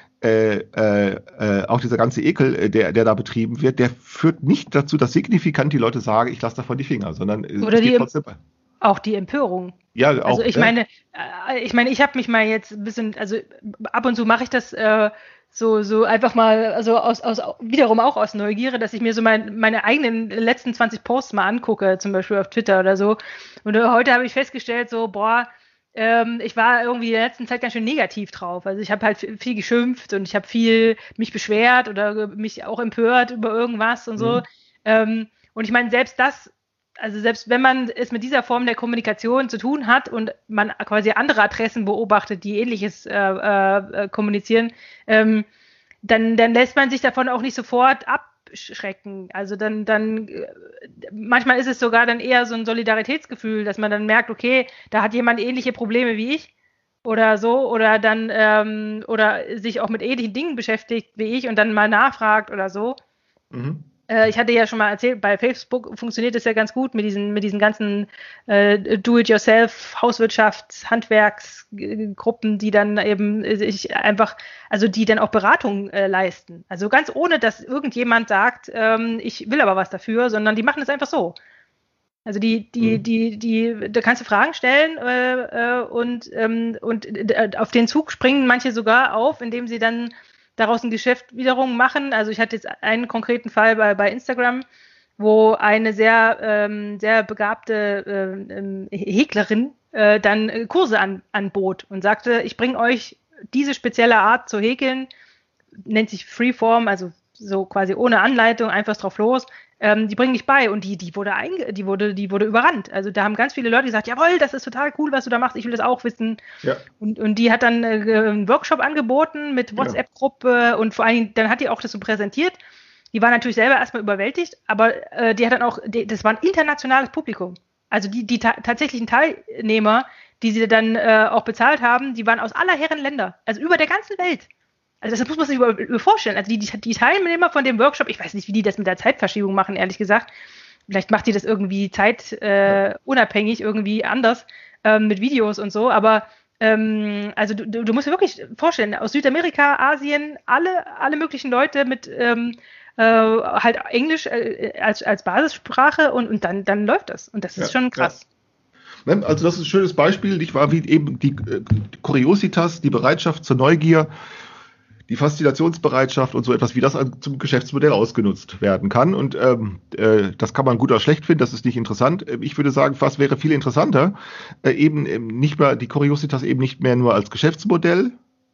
äh, äh, äh, auch dieser ganze Ekel, äh, der, der da betrieben wird, der führt nicht dazu, dass signifikant die Leute sagen, ich lasse davon die Finger, sondern äh, Oder es geht die, trotzdem. auch die Empörung. Ja, Also auch. ich Ne? meine, äh, ich meine, ich habe mich mal jetzt ein bisschen, also ab und zu mache ich das äh, so, so einfach mal, also aus, aus, wiederum auch aus Neugierde, dass ich mir so mein, meine eigenen letzten zwanzig Posts mal angucke, zum Beispiel auf Twitter oder so. Und äh, heute habe ich festgestellt, so, boah, ähm, ich war irgendwie in der letzten Zeit ganz schön negativ drauf. Also ich habe halt viel geschimpft und ich habe viel mich beschwert oder mich auch empört über irgendwas und so. Mhm. Ähm, und ich meine, selbst das, also selbst wenn man es mit dieser Form der Kommunikation zu tun hat und man quasi andere Adressen beobachtet, die Ähnliches äh, äh, kommunizieren, ähm, dann, dann lässt man sich davon auch nicht sofort abschrecken. Also dann, dann äh, manchmal ist es sogar dann eher so ein Solidaritätsgefühl, dass man dann merkt, okay, da hat jemand ähnliche Probleme wie ich oder so, oder dann ähm, oder sich auch mit ähnlichen Dingen beschäftigt wie ich und dann mal nachfragt oder so. Mhm. Äh, ich hatte ja schon mal erzählt, bei Facebook funktioniert es ja ganz gut mit diesen, mit diesen ganzen äh, Do-it-yourself, Hauswirtschafts-, Handwerksgruppen, die dann eben sich einfach, also die dann auch Beratung äh, leisten. Also ganz ohne, dass irgendjemand sagt, ähm, ich will aber was dafür, sondern die machen es einfach so. Also die, die, Mhm. die, die, da kannst du Fragen stellen äh, äh, und, ähm, und äh, auf den Zug springen manche sogar auf, indem sie dann daraus ein Geschäft wiederum machen. Also ich hatte jetzt einen konkreten Fall bei, bei Instagram, wo eine sehr, ähm, sehr begabte ähm, Häklerin äh, dann äh, Kurse an, anbot und sagte, ich bringe euch diese spezielle Art zu häkeln, nennt sich Freeform, also so quasi ohne Anleitung, einfach drauf los. Ähm, die bringen ich bei und die, die wurde einge die wurde, die wurde überrannt. Also da haben ganz viele Leute gesagt, jawohl, das ist total cool, was du da machst, ich will das auch wissen. Ja. Und, und die hat dann äh, einen Workshop angeboten mit WhatsApp-Gruppe und vor allen Dingen, dann hat die auch das so präsentiert. Die war natürlich selber erstmal überwältigt, aber äh, die hat dann auch, die, das war ein internationales Publikum. Also die, die ta tatsächlichen Teilnehmer, die sie dann äh, auch bezahlt haben, die waren aus aller Herren Länder, also über der ganzen Welt. Also das muss man sich über, über vorstellen. Also die, die, die Teilnehmer von dem Workshop, ich weiß nicht, wie die das mit der Zeitverschiebung machen, ehrlich gesagt. Vielleicht macht die das irgendwie zeitunabhängig, äh, irgendwie anders ähm, mit Videos und so. Aber ähm, also du, du musst dir wirklich vorstellen, aus Südamerika, Asien, alle, alle möglichen Leute mit ähm, äh, halt Englisch äh, als, als Basissprache und, und dann, dann läuft das. Und das ist Ja, schon krass. ja. Also das ist ein schönes Beispiel, nicht wahr, wie eben die, äh, die Kuriositas, die Bereitschaft zur Neugier, die Faszinationsbereitschaft und so etwas, wie das zum Geschäftsmodell ausgenutzt werden kann. Und ähm, äh, das kann man gut oder schlecht finden, das ist nicht interessant. Ich würde sagen, was wäre viel interessanter, äh, eben, eben nicht mehr, die Kuriositas eben nicht mehr nur als Geschäftsmodell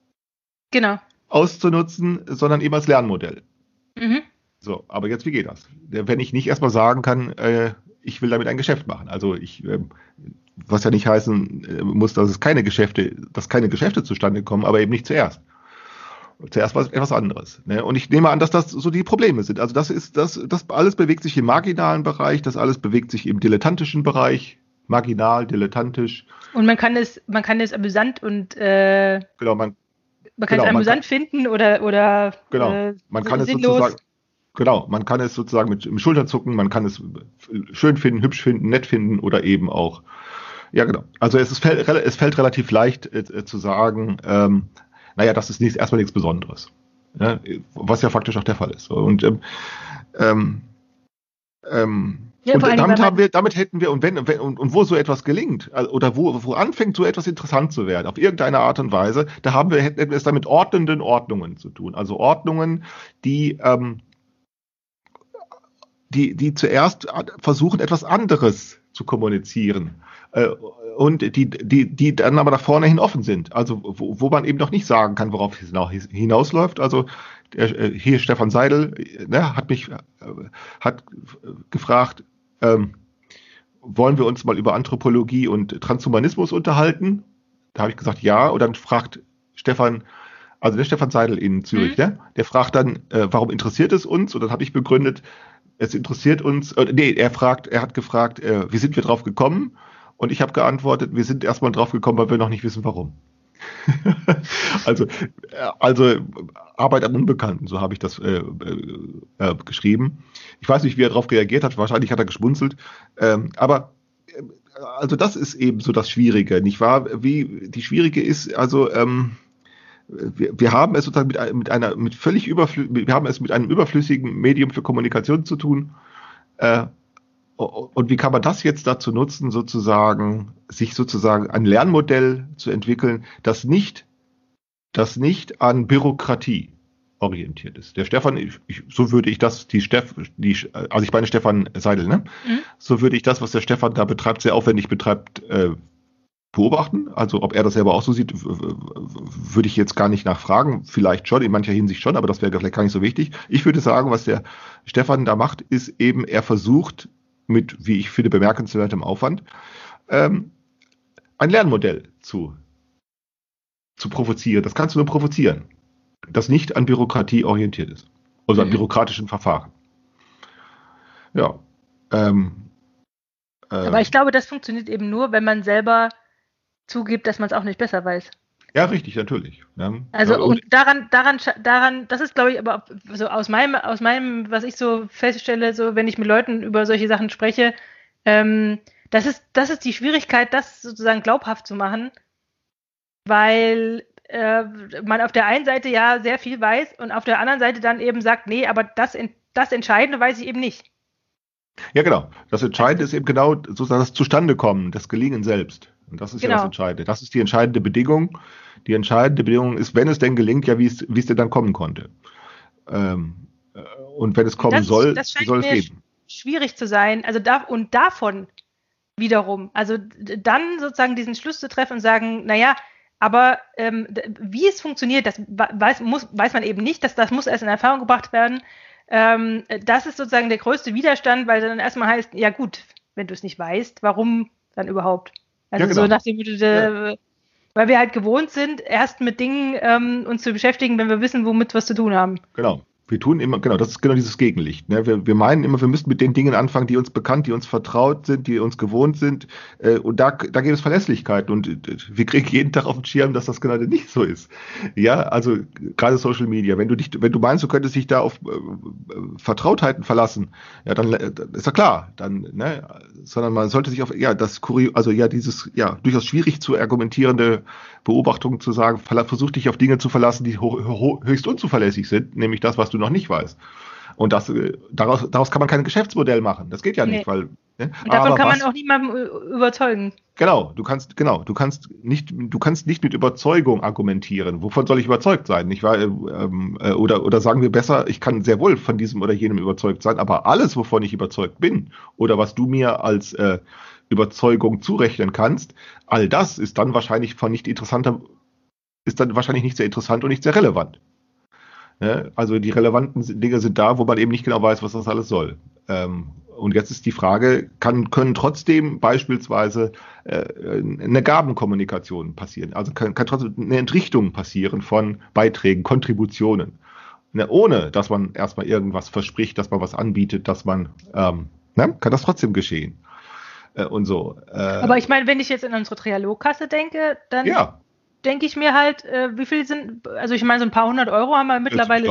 Genau. auszunutzen, sondern eben als Lernmodell. Mhm. So, aber jetzt, wie geht das? Wenn ich nicht erstmal sagen kann, äh, ich will damit ein Geschäft machen. Also ich, äh, was ja nicht heißen äh, muss, dass es keine Geschäfte, dass keine Geschäfte zustande kommen, aber eben nicht zuerst. Zuerst war es etwas anderes. Ne? Und ich nehme an, dass das so die Probleme sind. Also das ist, das, das alles bewegt sich im marginalen Bereich, das alles bewegt sich im dilettantischen Bereich, marginal, dilettantisch. Und man kann es, man kann es amüsant und äh, Genau, man, man kann genau, es man amüsant kann, finden oder, oder genau, äh, man kann es sinnlos. sozusagen, Genau, man kann es sozusagen mit dem Schulterzucken, man kann es schön finden, hübsch finden, nett finden oder eben auch, ja genau. Also es, ist, es fällt relativ leicht äh, zu sagen, ähm, naja, das ist nicht, erstmal nichts Besonderes. Ja, was ja faktisch auch der Fall ist. Und ähm, ähm, ähm, Ja, und vor allem, damit, weil man- haben wir, damit hätten wir, und, wenn, wenn, und, und wo so etwas gelingt, also, oder wo, wo anfängt, so etwas interessant zu werden, auf irgendeine Art und Weise, da haben wir, hätten wir es dann mit ordnenden Ordnungen zu tun. Also Ordnungen, die, ähm, die, die zuerst versuchen, etwas anderes zu kommunizieren. Äh, und die, die, die dann aber nach vorne hin offen sind. Also wo, wo man eben noch nicht sagen kann, worauf es hinausläuft. Also der, hier Stefan Seidel ne, hat mich äh, hat gefragt, ähm, wollen wir uns mal über Anthropologie und Transhumanismus unterhalten? Da habe ich gesagt, ja. Und dann fragt Stefan, also der Stefan Seidel in Zürich, mhm. ne, der fragt dann, äh, warum interessiert es uns? Und dann habe ich begründet, es interessiert uns, äh, nee, er fragt, er hat gefragt, äh, wie sind wir drauf gekommen? Und ich habe geantwortet, wir sind erstmal drauf gekommen, weil wir noch nicht wissen, warum. also, also Arbeit am Unbekannten, so habe ich das äh, äh, geschrieben. Ich weiß nicht, wie er darauf reagiert hat, wahrscheinlich hat er geschmunzelt. Ähm, aber äh, also das ist eben so das Schwierige, nicht wahr? Wie die Schwierige ist, also ähm, wir, wir haben es sozusagen mit, mit einer, mit völlig überflüssigen, wir haben es mit einem überflüssigen Medium für Kommunikation zu tun. Äh, Und wie kann man das jetzt dazu nutzen, sozusagen, sich sozusagen ein Lernmodell zu entwickeln, das nicht, das nicht an Bürokratie orientiert ist? Der Stefan, ich, so würde ich das, die Steff, die, also ich meine Stefan Seidel, ne? Mhm. So würde ich das, was der Stefan da betreibt, sehr aufwendig betreibt, äh, beobachten. Also ob er das selber auch so sieht, würde ich jetzt gar nicht nachfragen. Vielleicht schon, in mancher Hinsicht schon, aber das wäre vielleicht gar nicht so wichtig. Ich würde sagen, was der Stefan da macht, ist eben, er versucht, mit, wie ich finde, bemerkenswertem Aufwand, ähm, ein Lernmodell zu, zu provozieren. Das kannst du nur provozieren, das nicht an Bürokratie orientiert ist. Also an mhm. bürokratischen Verfahren. Ja. Ähm, äh, Aber ich glaube, das funktioniert eben nur, wenn man selber zugibt, dass man es auch nicht besser weiß. Ja, richtig, natürlich. Ja. Also und daran, daran, daran, das ist, glaube ich, aber so aus meinem, aus meinem, was ich so feststelle, so wenn ich mit Leuten über solche Sachen spreche, ähm, das ist, das ist die Schwierigkeit, das sozusagen glaubhaft zu machen, weil äh, man auf der einen Seite ja sehr viel weiß und auf der anderen Seite dann eben sagt, nee, aber das, das Entscheidende weiß ich eben nicht. Ja, genau. Das Entscheidende ist eben genau sozusagen das Zustandekommen, das Gelingen selbst. Und das ist genau. ja das Entscheidende. Das ist die entscheidende Bedingung. Die entscheidende Bedingung ist, wenn es denn gelingt, ja, wie es, wie es denn dann kommen konnte. Ähm, und wenn es kommen das, soll, das scheint soll es mir geben. Schwierig zu sein. Also da, und davon wiederum, also dann sozusagen diesen Schluss zu treffen und sagen, naja, aber ähm, wie es funktioniert, das weiß, muss, weiß man eben nicht. Das, das muss erst in Erfahrung gebracht werden. Ähm, das ist sozusagen der größte Widerstand, weil dann erstmal heißt, ja gut, wenn du es nicht weißt, warum dann überhaupt? Also ja, genau. so nach dem Motto, ja. Weil wir halt gewohnt sind, erst mit Dingen ähm, uns zu beschäftigen, wenn wir wissen, womit wir was zu tun haben. Genau. Wir tun immer, genau, das ist genau dieses Gegenlicht. Ne? Wir, wir meinen immer, wir müssen mit den Dingen anfangen, die uns bekannt, die uns vertraut sind, die uns gewohnt sind. Äh, und da, da gibt es Verlässlichkeit. Und äh, wir kriegen jeden Tag auf den Schirm, dass das gerade nicht so ist. Ja, also gerade Social Media. Wenn du dich, wenn du meinst, du könntest dich da auf äh, Vertrautheiten verlassen, ja, dann äh, ist ja klar. Dann, ne, sondern man sollte sich auf, ja, das Kurio, also ja, dieses, ja, durchaus schwierig zu argumentierende Beobachtung zu sagen, versuch dich auf Dinge zu verlassen, die ho- ho- höchst unzuverlässig sind, nämlich das, was du noch nicht weißt. Und das, daraus, daraus kann man kein Geschäftsmodell machen. Das geht ja nicht, nee. weil. Ne? Und davon Aber kann was, man auch niemandem überzeugen. Genau, du kannst, genau, du kannst nicht, du kannst nicht mit Überzeugung argumentieren. Wovon soll ich überzeugt sein? Nicht wahr? Ähm, äh, oder, oder sagen wir besser, ich kann sehr wohl von diesem oder jenem überzeugt sein, aber alles, wovon ich überzeugt bin, oder was du mir als äh, Überzeugung zurechnen kannst, all das ist dann wahrscheinlich von nicht interessanter, ist dann wahrscheinlich nicht sehr interessant und nicht sehr relevant. Ne? Also die relevanten Dinge sind da, wo man eben nicht genau weiß, was das alles soll. Ähm, und jetzt ist die Frage, kann, können trotzdem beispielsweise äh, eine Gabenkommunikation passieren? Also kann, kann trotzdem eine Entrichtung passieren von Beiträgen, Kontributionen. Ne? Ohne, dass man erstmal irgendwas verspricht, dass man was anbietet, dass man, ähm, ne? kann das trotzdem geschehen. Äh, und so. Äh, Aber ich meine, wenn ich jetzt in unsere Trialogkasse denke, dann... Ja. denke ich mir halt, äh, wie viel sind, also ich meine, so ein paar hundert Euro haben wir mittlerweile ich glaube, drin.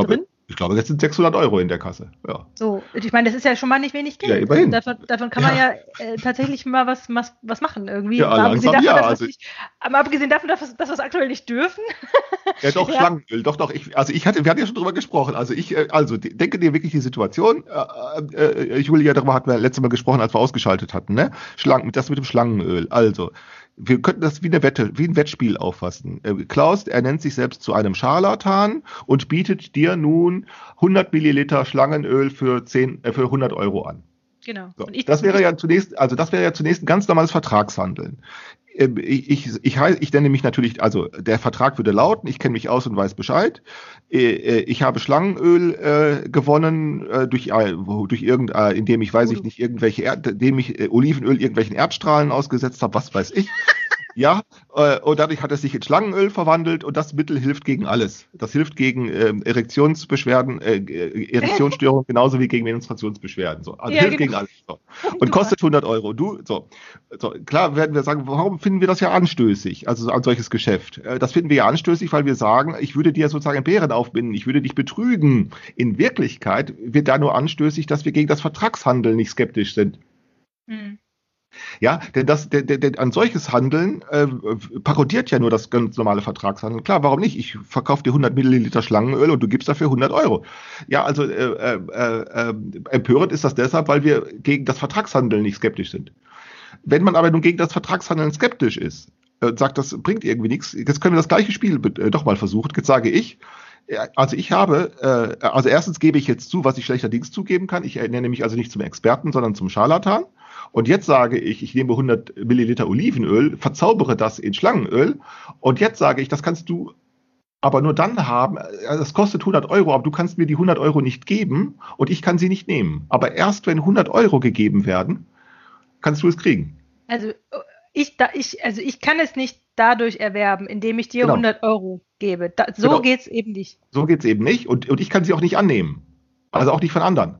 Ich glaube, jetzt sind sechshundert Euro in der Kasse. Ja. So, ich meine, das ist ja schon mal nicht wenig Geld. Ja, immerhin. Davon, davon kann man ja, ja äh, tatsächlich mal was, was, was machen irgendwie. Ja, mal abgesehen langsam davon, ja, dass also wir nicht, aber abgesehen davon, dass, wir- dass wir es aktuell nicht dürfen. Ja, doch, Ja. Schlangenöl, doch, doch. Ich, also ich hatte, wir hatten ja schon drüber gesprochen. Also ich, äh, also de- denke dir wirklich die Situation, äh, äh, Julia, darüber hatten wir letztes Mal gesprochen, als wir ausgeschaltet hatten, ne? Schlangen, das mit dem Schlangenöl. Also, wir könnten das wie eine Wette, wie ein Wettspiel auffassen. Äh, Klaus, er nennt sich selbst zu einem Scharlatan und bietet dir nun hundert Milliliter Schlangenöl für zehn, äh, für hundert Euro an. Genau. So, Und ich, das wäre ja zunächst, also das wäre ja zunächst ein ganz normales Vertragshandeln. Ähm, Ich, ich, ich, hei- ich nenne mich natürlich, also der Vertrag würde lauten, ich kenne mich aus und weiß Bescheid. Äh, äh, Ich habe Schlangenöl äh, gewonnen äh, durch, äh, wo- durch irgend, äh, indem ich, weiß ich nicht, irgendwelche, Erd, indem ich äh, Olivenöl irgendwelchen Erdstrahlen ausgesetzt habe, was weiß ich. Ja, äh, und dadurch hat es sich in Schlangenöl verwandelt und das Mittel hilft gegen alles. Das hilft gegen ähm, Erektionsbeschwerden, äh, äh, Erektionsstörungen genauso wie gegen Menstruationsbeschwerden. So. Also Ja, hilft genau. gegen alles. So. Und kostet hundert Euro. Du, so. So, klar werden wir sagen, warum finden wir das ja anstößig, also ein solches Geschäft? Äh, Das finden wir ja anstößig, weil wir sagen, ich würde dir sozusagen einen Bären aufbinden, ich würde dich betrügen. In Wirklichkeit wird da nur anstößig, dass wir gegen das Vertragshandeln nicht skeptisch sind. Hm. Ja, denn das, der, der, der, ein solches Handeln äh, parodiert ja nur das ganz normale Vertragshandeln. Klar, warum nicht? Ich verkaufe dir hundert Milliliter Schlangenöl und du gibst dafür hundert Euro. Ja, also äh, äh, äh, empörend ist das deshalb, weil wir gegen das Vertragshandeln nicht skeptisch sind. Wenn man aber nun gegen das Vertragshandeln skeptisch ist äh, und sagt, das bringt irgendwie nichts, jetzt können wir das gleiche Spiel äh, doch mal versuchen. Jetzt sage ich, ja, also ich habe, äh, also erstens gebe ich jetzt zu, was ich schlechterdings zugeben kann. Ich nenne mich also nicht zum Experten, sondern zum Scharlatan. Und jetzt sage ich, ich nehme hundert Milliliter Olivenöl, verzaubere das in Schlangenöl. Und jetzt sage ich, das kannst du aber nur dann haben, also das kostet hundert Euro, aber du kannst mir die hundert Euro nicht geben und ich kann sie nicht nehmen. Aber erst wenn hundert Euro gegeben werden, kannst du es kriegen. Also ich, da, ich, also ich kann es nicht dadurch erwerben, indem ich dir Genau. hundert Euro gebe. Da, so Genau. geht's eben nicht. So geht's eben nicht und, und ich kann sie auch nicht annehmen. Also auch nicht von anderen.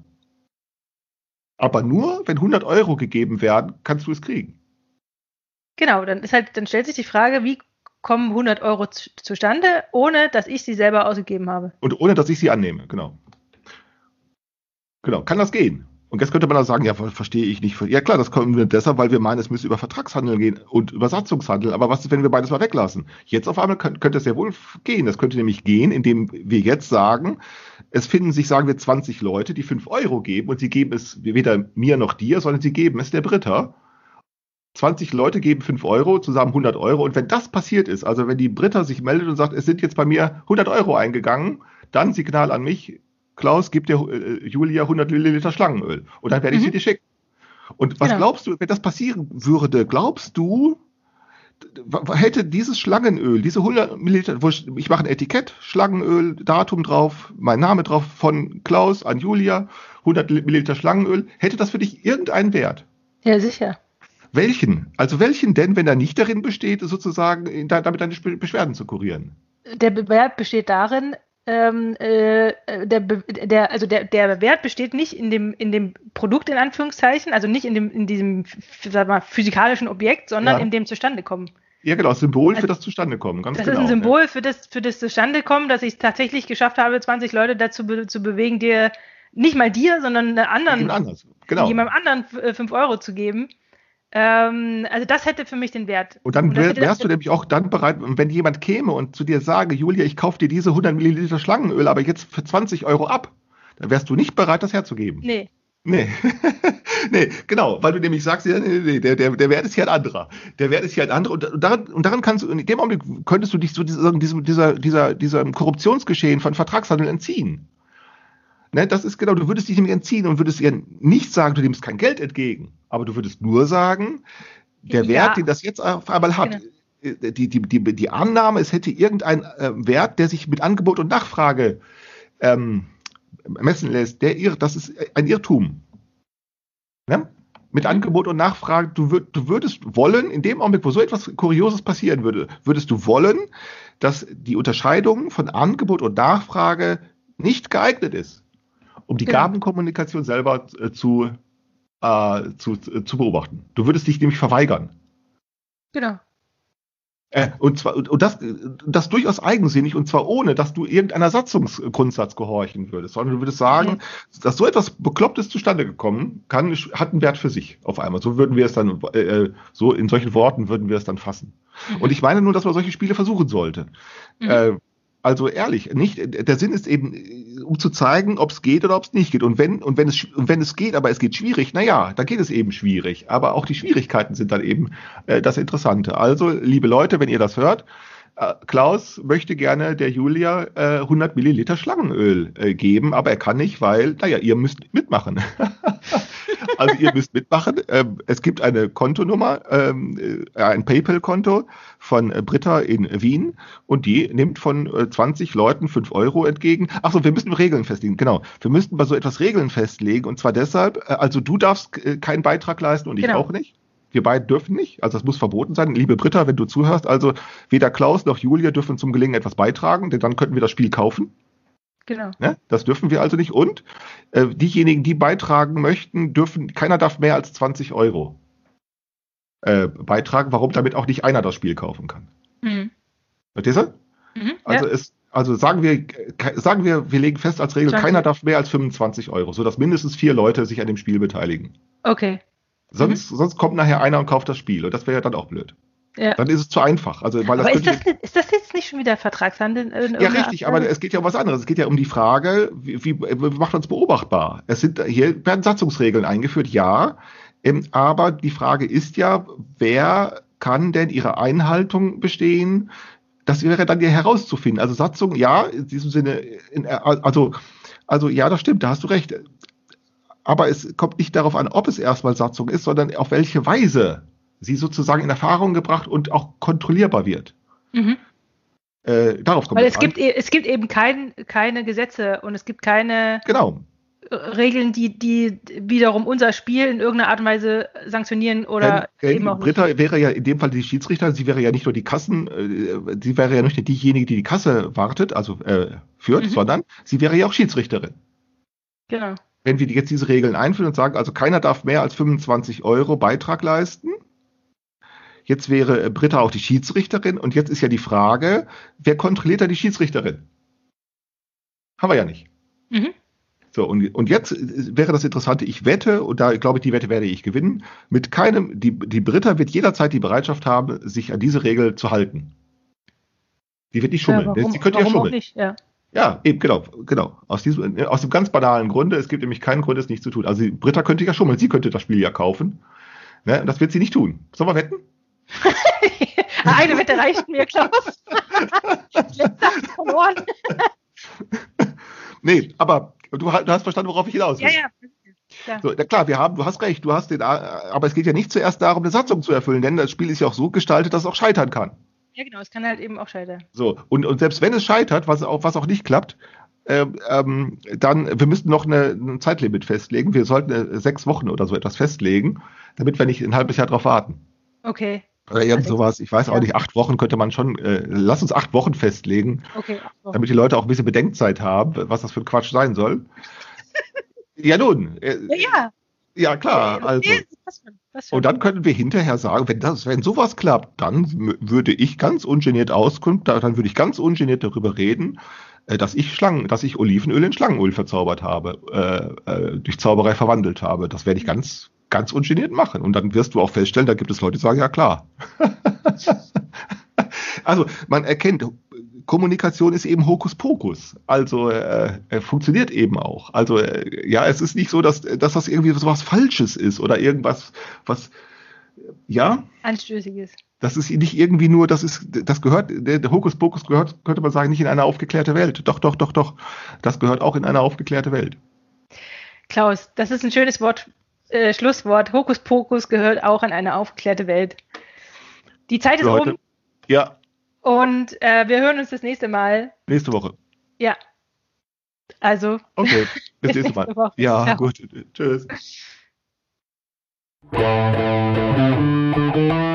Aber nur, wenn hundert Euro gegeben werden, kannst du es kriegen. Genau, dann ist halt, dann stellt sich die Frage, wie kommen hundert Euro zu, zustande, ohne dass ich sie selber ausgegeben habe. Und ohne, dass ich sie annehme, genau. Genau, kann das gehen? Und jetzt könnte man auch sagen, ja, ver- verstehe ich nicht. Ja klar, das kommen wir deshalb, weil wir meinen, es müsse über Vertragshandel gehen und über Satzungshandel. Aber was ist, wenn wir beides mal weglassen? Jetzt auf einmal könnte, könnte es ja wohl f- gehen. Das könnte nämlich gehen, indem wir jetzt sagen, es finden sich, sagen wir, zwanzig Leute, die fünf Euro geben und sie geben es weder mir noch dir, sondern sie geben es der Britta. zwanzig Leute geben fünf Euro, zusammen hundert Euro. Und wenn das passiert ist, also wenn die Britta sich meldet und sagt, es sind jetzt bei mir hundert Euro eingegangen, dann Signal an mich, Klaus, gib dir äh, Julia hundert Milliliter Schlangenöl. Und dann werde ich Mhm. sie dir schicken. Und was Genau. glaubst du, wenn das passieren würde, glaubst du, w- w- hätte dieses Schlangenöl, diese hundert Milliliter, wo ich, ich mache ein Etikett, Schlangenöl, Datum drauf, mein Name drauf, von Klaus an Julia, hundert Milliliter Schlangenöl, hätte das für dich irgendeinen Wert? Ja, sicher. Welchen? Also welchen denn, wenn er nicht darin besteht, sozusagen in da- damit deine Be- Beschwerden zu kurieren? Der Wert besteht darin, ähm, äh, der, Be- der, also der, der Wert besteht nicht in dem, in dem Produkt in Anführungszeichen, also nicht in dem, in diesem f- sag mal, physikalischen Objekt, sondern Ja. in dem Zustandekommen. Ja, genau, Symbol für Also- das Zustandekommen, ganz Das genau. ist ein Symbol für das, für das Zustandekommen, dass ich es tatsächlich geschafft habe, zwanzig Leute dazu be zu bewegen, dir, nicht mal dir, sondern einer Ja. anderen, Jemand anders. Genau. jemandem anderen äh, fünf Euro zu geben. Ähm, also das hätte für mich den Wert. Und dann Und das wär, hätte- wärst du nämlich auch dann bereit, wenn jemand käme und zu dir sage, Julia, ich kaufe dir diese hundert Milliliter Schlangenöl, aber jetzt für zwanzig Euro ab, dann wärst du nicht bereit, das herzugeben. Nee. Nee. Nee, genau, weil du nämlich sagst, ja, nee, nee, der, der, der Wert ist hier ein anderer. Der Wert ist hier ein anderer und, und, daran, und daran kannst du, in dem Augenblick könntest du dich so diesem, diesem, dieser, dieser, dieser Korruptionsgeschehen von Vertragshandel entziehen. Ne, das ist genau, du würdest dich nämlich entziehen und würdest ihr nicht sagen, du nimmst kein Geld entgegen, aber du würdest nur sagen, der Ja. Wert, den das jetzt auf einmal hat, äh, die, die, die, die Annahme, es hätte irgendeinen äh, Wert, der sich mit Angebot und Nachfrage ähm, messen lässt, der irr, das ist ein Irrtum. Ne? Mit Angebot und Nachfrage, du, würd, du würdest wollen, in dem Augenblick, wo so etwas Kurioses passieren würde, würdest du wollen, dass die Unterscheidung von Angebot und Nachfrage nicht geeignet ist, um die Genau. Gabenkommunikation selber äh, zu, äh, zu, zu beobachten. Du würdest dich nämlich verweigern. Genau. Äh, und zwar und das, das durchaus eigensinnig und zwar ohne, dass du irgendeiner Satzungsgrundsatz gehorchen würdest, sondern du würdest sagen, Okay. dass so etwas Beklopptes zustande gekommen kann, hat einen Wert für sich auf einmal. So würden wir es dann, äh, so in solchen Worten würden wir es dann fassen. Mhm. Und ich meine nur, dass man solche Spiele versuchen sollte. Mhm. Äh, also ehrlich, nicht, der Sinn ist eben, um zu zeigen, ob es geht oder ob es nicht geht. Und wenn, und wenn es, und wenn es geht, aber es geht schwierig, naja, dann geht es eben schwierig. Aber auch die Schwierigkeiten sind dann eben äh, das Interessante. Also, liebe Leute, wenn ihr das hört, äh, Klaus möchte gerne der Julia äh, hundert Milliliter Schlangenöl äh, geben, aber er kann nicht, weil, naja, ihr müsst mitmachen. Also ihr müsst mitmachen. Ähm, es gibt eine Kontonummer, ähm, äh, ein PayPal-Konto von äh, Britta in Wien und die nimmt von äh, zwanzig Leuten fünf Euro entgegen. Achso, wir müssen Regeln festlegen. Genau, wir müssten bei so etwas Regeln festlegen und zwar deshalb, äh, also du darfst äh, keinen Beitrag leisten und ich Genau. auch nicht. Wir beide dürfen nicht, also das muss verboten sein. Liebe Britta, wenn du zuhörst, also weder Klaus noch Julia dürfen zum Gelingen etwas beitragen, denn dann könnten wir das Spiel kaufen. Genau. Ne? Das dürfen wir also nicht. Und äh, diejenigen, die beitragen möchten, dürfen, keiner darf mehr als zwanzig Euro äh, beitragen. Warum? Damit auch nicht einer das Spiel kaufen kann. Mhm. Verstehst du? Mhm. Also, Ja. es, also sagen wir, ke- sagen wir, wir legen fest als Regel, zwanzig. keiner darf mehr als fünfundzwanzig Euro, sodass mindestens vier Leute sich an dem Spiel beteiligen. Okay. Sonst, sonst kommt nachher einer und kauft das Spiel. Und das wäre ja dann auch blöd. Ja. Dann ist es zu einfach. Also, weil das Aber ist könnte- das, ist das jetzt nicht schon wieder Vertragshandel? in Ja, irgendeiner richtig, Art? aber es geht ja um was anderes. Es geht ja um die Frage, wie, wie wir machen uns beobachtbar. Es sind hier werden Satzungsregeln eingeführt, ja. Ähm, aber die Frage ist ja, wer kann denn ihre Einhaltung bestehen? Das wäre dann ja herauszufinden. Also Satzung, ja, in diesem Sinne, in, also, also ja, das stimmt, da hast du recht. Aber es kommt nicht darauf an, ob es erstmal Satzung ist, sondern auf welche Weise sie sozusagen in Erfahrung gebracht und auch kontrollierbar wird. Mhm. Äh, darauf kommt Weil es es an. gibt, e- es gibt eben kein, keine Gesetze und es gibt keine Genau. äh, Regeln, die, die wiederum unser Spiel in irgendeiner Art und Weise sanktionieren oder Denn, eben auch denn nicht. Britta wäre ja in dem Fall die Schiedsrichter, sie wäre ja nicht nur die Kassen, äh, sie wäre ja nicht nur diejenige, die die Kasse wartet, also äh, führt, Mhm. sondern sie wäre ja auch Schiedsrichterin. Genau. Wenn wir jetzt diese Regeln einführen und sagen, also keiner darf mehr als fünfundzwanzig Euro Beitrag leisten, jetzt wäre äh, Britta auch die Schiedsrichterin und jetzt ist ja die Frage, wer kontrolliert da die Schiedsrichterin? Haben wir ja nicht. Mhm. So, und, und jetzt wäre das Interessante, ich wette, und da glaube ich, die Wette werde ich gewinnen, mit keinem, die, die Britta wird jederzeit die Bereitschaft haben, sich an diese Regel zu halten. Die wird nicht schummeln. Ja, warum, Sie könnte ja warum auch schummeln. nicht? Ja. Ja, eben, genau, genau. Aus diesem, aus dem ganz banalen Grunde, es gibt nämlich keinen Grund, es nicht zu tun. Also die Britta könnte ja schummeln, sie könnte das Spiel ja kaufen. Ne? Und das wird sie nicht tun. Sollen wir wetten? Eine Wette reicht mir, Klaus. Letzter hast verloren. Nee, aber du, ha- du hast verstanden, worauf ich hinaus will. Ja, ja. ja. So, na klar, wir haben, du hast recht, du hast den, aber es geht ja nicht zuerst darum, eine Satzung zu erfüllen, denn das Spiel ist ja auch so gestaltet, dass es auch scheitern kann. Ja, genau. Es kann halt eben auch scheitern. So, und, und selbst wenn es scheitert, was auch, was auch nicht klappt, ähm, ähm, dann, wir müssten noch eine, ein Zeitlimit festlegen. Wir sollten äh, sechs Wochen oder so etwas festlegen, damit wir nicht ein halbes Jahr drauf warten. Okay. Oder irgend sowas, ich weiß auch Ja. nicht, acht Wochen könnte man schon, äh, lass uns acht Wochen festlegen, Okay. ach so. damit die Leute auch ein bisschen Bedenkzeit haben, was das für ein Quatsch sein soll. Ja nun, äh, Ja, ja. ja klar, Ja, also. ja, das passt schon, passt schon. Und dann können wir hinterher sagen, wenn das, wenn sowas klappt, dann m- würde ich ganz ungeniert Auskunft, da- dann würde ich ganz ungeniert darüber reden, äh, dass ich Schlangen, dass ich Olivenöl in Schlangenöl verzaubert habe, äh, äh, durch Zauberei verwandelt habe. Das werde ich ganz, ganz ungeniert machen. Und dann wirst du auch feststellen, da gibt es Leute, die sagen, ja klar. Also man erkennt, Kommunikation ist eben Hokuspokus. Also äh, äh, funktioniert eben auch. Also äh, ja, es ist nicht so, dass, dass das irgendwie so was Falsches ist oder irgendwas, was ja, Anstößiges. das ist nicht irgendwie nur, das ist, das gehört, der, der Hokuspokus gehört, könnte man sagen, nicht in eine aufgeklärte Welt. Doch, doch, doch, doch. Das gehört auch in eine aufgeklärte Welt. Klaus, das ist ein schönes Wort, äh, Schlusswort. Hokuspokus gehört auch in eine aufgeklärte Welt. Die Zeit ist Für heute. um Ja, und äh, wir hören uns das nächste Mal. nächste Woche. Ja. Also. Okay, bis nächste Mal. nächste Woche. Ja, Ja. gut. Tschüss.